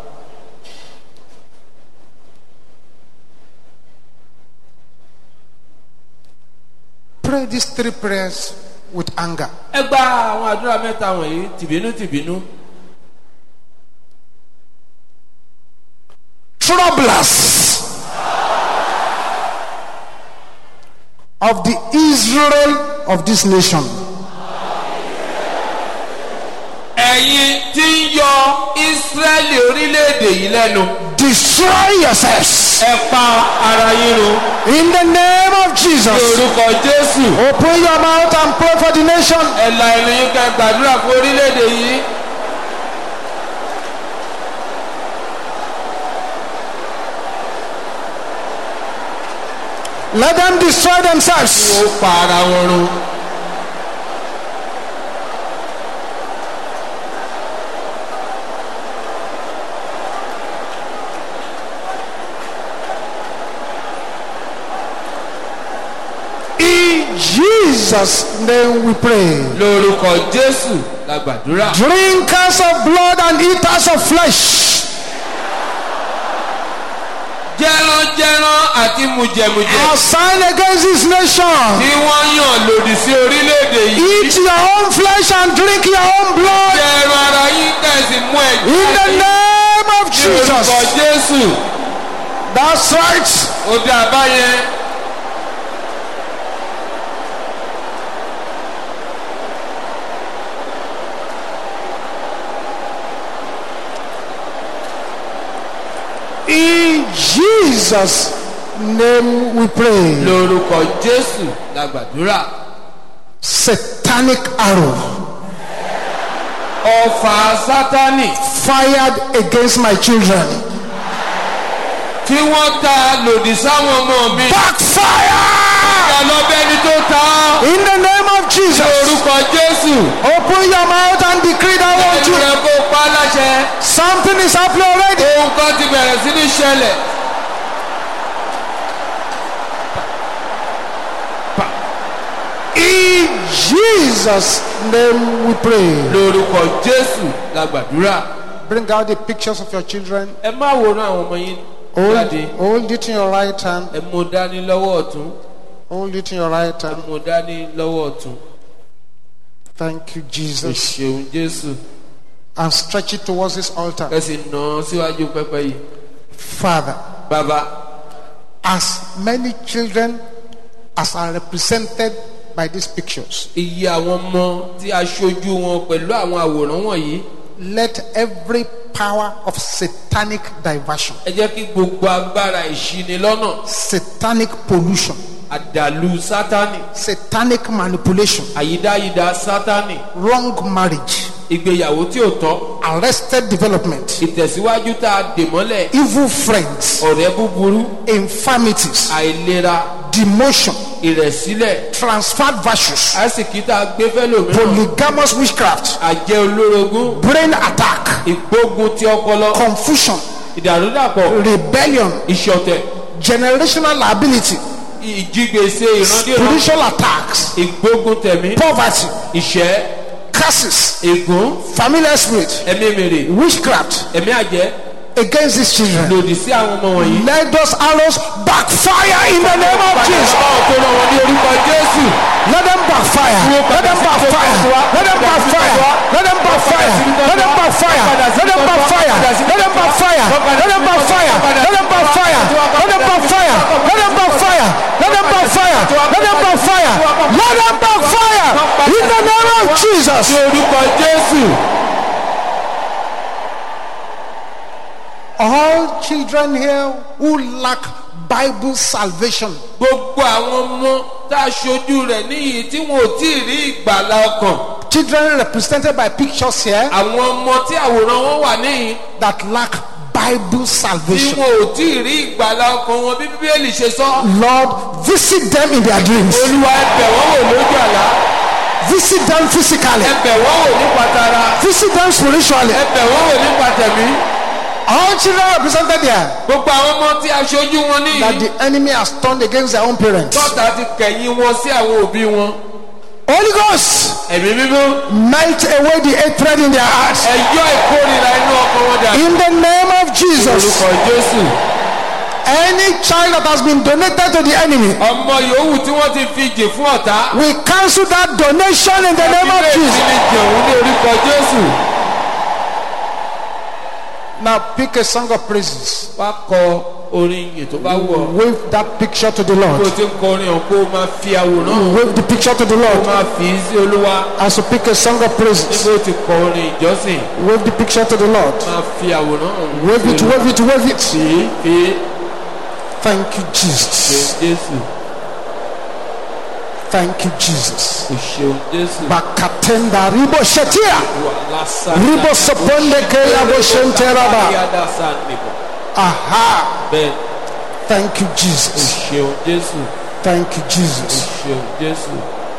Pray these three prayers with anger. ẹ gba àwọn àdúrà mẹ́ta wọ̀nyí tìbínú tìbínú. Troublers, of the Israel of this nation. ẹ̀yin tí ń yọ Ísírẹ́lì orílẹ̀-èdè yìí lẹ́nu. Destroy yourselves. ẹ pa ara yín run. In the name of Jesus. ní orúkọ Jésù. Open your mouth and pray for the nation. ẹ la ẹnu yín ká gbàdúrà fún orílẹ̀-èdè yìí. Let them destroy themselves. ó pa ara wọn run. In Jesus' name we pray. lórúkọ Jésù la gbàdúrà. Drinkers of blood and eaters of flesh. jẹ́rán-jẹ́rán àti mùjẹ̀mùjẹ̀. Assigned against this nation. tí wọ́n yàn lòdì sí orílẹ̀-èdè yìí. Eat your own flesh and drink your own blood. jẹ̀rọ ara yín kẹ̀sì mú ẹ̀jẹ̀. In the name of ní orúkọ Jesus. Jésù. That's right. ó dá a báyẹn. In Jesus' name we pray. lórúkọ Jésù la gbàdúrà. Satanic arrow ọfà Sátánì fired against my children. tí wọ́n ta lòdì sáwọn ọmọ mi. Backfire! ìyàlọ́bẹ̀ ni tó ta. In the name of Jesus. lórúkọ Jésù. Open your mouth and decree that one ẹnu too. rẹ kó pa láṣẹ. Something is happening already. ohun kan ti bẹ̀rẹ̀ sí ní ṣẹlẹ̀. In Jesus' name we pray. lórúkọ Jésù la gbàdúrà. Bring out the pictures of your children. ẹ má wòran àwọn ọmọ yín Hold, jáde. hold it in your right hand. ẹ mú dání lọ́wọ́ ọ̀tún. Hold it in your right ẹ hand. mú dání lọ́wọ́ ọ̀tún. Thank you, ẹ Jesus. ṣeun Jésù. And stretch it towards this altar. ẹ sì nà án síwájú pẹpẹ yìí. Father, bàbá, as many children as are represented by these pictures, iye àwọn ọmọ tí a ṣojú wọn pẹ̀lú àwọn àwòrán wọ̀nyí. let every power of satanic diversion, ẹ jẹ́ kí gbogbo agbára ìṣinilọ́nà, satanic pollution, àdàlù Sátánì, satanic manipulation, àyídáyidá Sátánì, wrong marriage, ìgbéyàwó tí ò tọ́, arrested development, ìtẹ̀síwájú tá a dè mọ́lẹ̀, evil friends, ọ̀rẹ́ búburú, infirmities, àìlera, demotion, ìrẹ̀sílẹ̀, transferred virtues, àìsìkí tá a gbé fẹ́lòmíràn, polygamous witchcraft, àjẹ́ olórogún, brain attack, ìgbógun ti ọpọlọ, confusion, ìdàrúdàpọ̀, rebellion, ìṣọ̀tẹ̀, generational liability, ìjígbèsè ìrandíran, spiritual attacks, ìgbógun tẹ̀mí, poverty, ìṣẹ́, curses, ègún, familiar spirit, ẹ̀mí mèrè, witchcraft ẹ̀mí àjẹ́, against these children. lòdì sí àwọn ọmọ wọ̀nyí. Let those arrows backfire in the name of Jesus. tó lọ wọn ní orúkọ Jésù. Let them backfire. Let them backfire. Let them backfire. Let them backfire. Let them backfire. Let them backfire. Let them backfire. Let them backfire. Let them backfire. Let them backfire. Let them backfire. Let them backfire. Let them backfire. Let them backfire in the name of Jesus. ní orúkọ Jésù. All children here who lack Bible salvation, gbogbo àwọn ọmọ tá a ṣojú rẹ̀ níyì tí wọn ò tí ì rí ìgbàlà ọkàn. children represented by pictures here àwọn ọmọ tí àwòrán wọn wà níyì that lack Bible tí salvation. wọn ò tí ì rí ìgbàlà ọkàn wọn bí Bíbélì ṣe sọ. Lord, visit them in their dreams. Olúwa ẹ bẹ̀ wọ́n wò lójú àlá. Visit them physically. ẹ bẹ̀ wọ́n wò nípa tara. Visit them spiritually. ẹ bẹ̀ wọ́n wò nípa tẹ̀mí. All children represented there gbogbo àwọn ọmọ tí a ṣojú wọn that níyì. the enemy has turned against their own parents. tọ́ta ti kẹ̀yìn wọn sí àwọn òbí wọn. Holy Ghost, ẹ̀mí mímọ́ melt away the hatred in their hearts. ẹ yọ ìkórìíra inú ọkàn wọn dà. In the name of Jesus, orúkọ Jésù. any child that has been donated to the enemy, ọmọ yòówù tí wọ́n ti fi jè fún ọ̀tá. we cancel that donation in the name of ilé Jesus. ìsinmi jẹ̀wọ́n ní orúkọ Jésù. Now pick a song of praises. wá kọ orin ìyè tó bá wọ̀. Wave that picture to the Kó o Lord. ti ń kọrin ọ̀hún kó o máa fi àwòrán. Wave the picture to the Kó o Lord. máa fi í sí Olúwa. As you pick a song of praises, Níbo ti kọ orin ìjọsìn. wave the picture to the Lord. Máa fi àwòrán ọ̀hún. Wave it, wave it, wave it. Fi fi Thank you, ṣe Jesus. Jésù. Thank you, Jesus. Kò ṣeun Jésù. Bakatenda ribo shetia. Wà lásán. Ribo soponde keya bo shenteraba. Aha. Bẹ́ẹ̀ Thank you, kò Jesus. ṣeun Jésù. Thank you, Kò Jesus. ṣeun Jésù.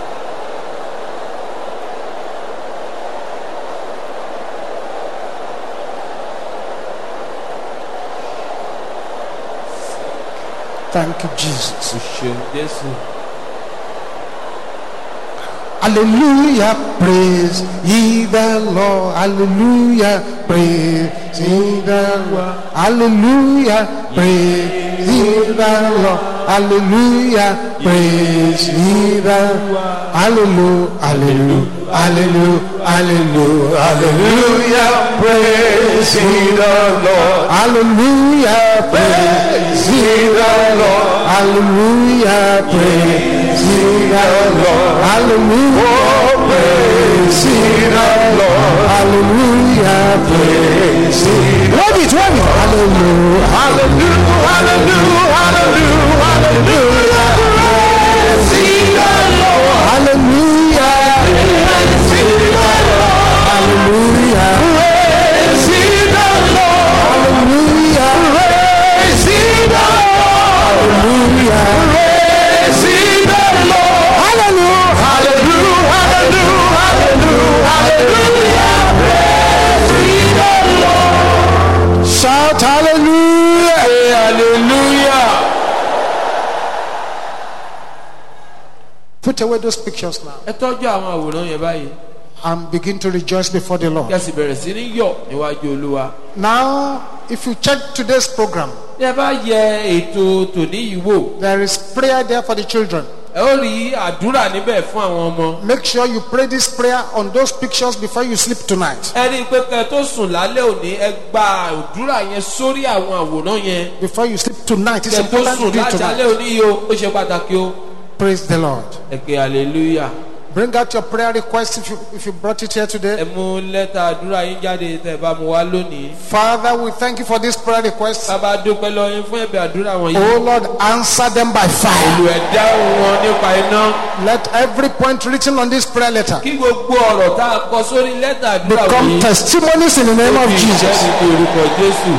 Thank you, Jesus. Kò ṣeun Jésù. Hallelujah, praise ye the Lord. Hallelujah, praise ye the Lord. Hallelujah, praise ye the Lord. Hallelujah, praise ye the Lord. Hallelujah, hallelujah, hallelujah, hallelujah, hallelujah, praise ye the Lord. Hallelujah, praise ye the Lord. Hallelujah, praise ye the Lord. Hallelujah, praise ye the Lord. Hallelujah, praise ye. Wave it, wave it. Hallelujah, hallelujah, hallelujah, hallelujah, hallelujah, praise ye the Lord. Hallelujah, praise ye the Lord. Hallelujah, praise ye the Lord. Hallelujah, praise ye the Lord. Hallelujah, praise ye the Lord. Hallelujah, hallelujah, hallelujah, hallelujah, praise ye the Lord. Shout hallelujah, hallelujah. Put away those pictures now Ẹ tọ́jú àwọn àwòrán yẹn báyìí. and begin to rejoice before the Kí a Lord. sì bẹ̀rẹ̀ sí ní yọ̀ níwájú Olúwa. Now, if you check today's program, Bí ẹ bá yẹ ètò tòní yìí wò, there is prayer there for the children. ẹ ó rí àdúrà níbẹ̀ fún àwọn ọmọ. Make sure you pray this prayer on those pictures before you sleep tonight. Ẹ rí i pé kẹ́ ẹ tó sùn lálẹ́ òní ẹ gba àdúrà yẹn sórí àwọn àwòrán yẹn. Before you sleep tonight, it's Kẹ́ ẹ tó important to sùn do it láti alẹ́ tonight. òní yìí o, ó ṣe pàtàkì o. Praise the Lord. Ẹ ké hallelujah. Bring out your prayer request if you if you brought it here Ẹ today. mú lẹ́tà àdúrà yín jáde tẹ́ ẹ bá mu wá lónìí. Father, we thank you for this prayer request. Bàbá dúpẹ́ lọ yín fún ẹ̀bẹ̀ àdúrà wọ̀nyí. Oh Lord, answer them by fire. Olú ẹ̀ dáhùn wọn nípa iná. Let every point written on this prayer letter Kí gbogbo ọ̀rọ̀ tá a kọ sórí lẹ́tà àdúrà become wọ̀nyí. testimonies in the name of Ó fi Jesus. ìjẹ́ni ní orúkọ Jésù.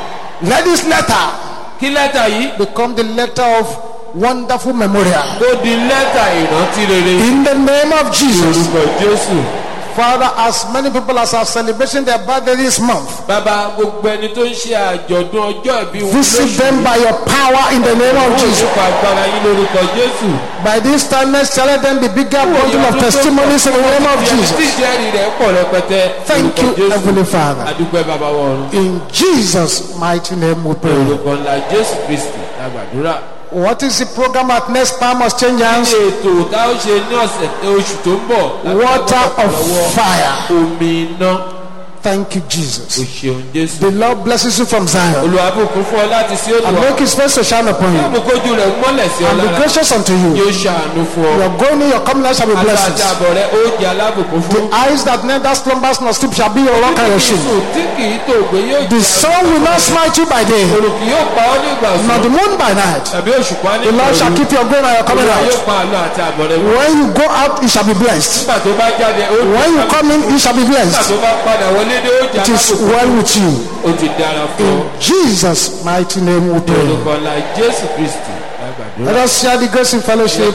Let this letter Kí lẹ́tà yìí become the letter of wonderful memorial. kó di lẹ́tà ìrántí rere. In the name of Jesus. Orúkọ Jésù. Father, as many people as are celebrating their birthday this month, Bàbá gbogbo ẹni tó ń ṣe àjọ̀dún ọjọ́ ìbí wọn visit them by your power in the name of Jesus. Nípa agbára yín lórúkọ Jésù. By this time next year, let them be bigger bundle of testimonies in the name of Tí Jesus. ìjẹ́rìí rẹ̀ pọ̀ rẹpẹtẹ. Thank Orúkọ you, Jésù. Heavenly Father. Adúpẹ́ bàbá wọ̀run. In Jesus' mighty name we pray. Orúkọ ńlá Jésù Kristi lágbàdúrà. What is the program at next time must change hands? Ní ètò tá ó ṣe ní ọ̀sẹ̀ oṣù tó ń bọ̀. Water of fire. Omi iná. Thank you, O Jesus. ṣeun Jésù. The Lord blesses you from Zion Olùwàbùkún fún ọ láti sí òdò and wa. make his face to shine upon you Àbùkójú rẹ̀ mọ́lẹ̀ sí ọ and be lára. gracious unto you. Yóò ṣàánú fún ọ. Your going in, your coming out shall be Àti blessings. àbọ̀ rẹ̀ ó jẹ́ alábùkún fún. Eyes that neither slumbers nor sleep shall be your rock and your shield. Sùn tí kì í tó gbé yóò The jẹ́ sun will not smite you by day, òrùn kì yóò pa ọ́ nígbà nor sùn. the moon by night. Tàbí òṣùpá The nígbà Lord shall òru. keep your going and your coming Olúwa yóò out. pa àlọ́ àti àbọ̀ rẹ̀ mọ́. When you go out, you shall be blessed. Nígbà tó bá jáde ó jẹ́ When you alábùkún. come in, you shall be Nígbà blessed. tó bá padà wọlé dé ó jẹ́ It is alábùkún. well with you. Ó ti dára fún ọ. In Jesus' mighty name we pray. Orúkọ ńlá Jésù Kristi lágbàdúrà. Let us share the grace in fellowship.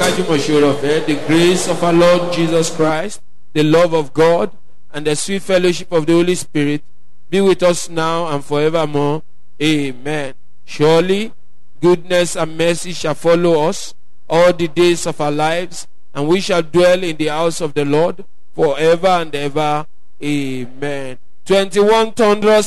The grace of our Lord Jesus Christ, the love of God, and the sweet fellowship of the Holy Spirit be with us now and forevermore. Amen. Surely, goodness and mercy shall follow us all the days of our lives, and we shall dwell in the house of the Lord forever and ever. Amen. twenty-one thunderous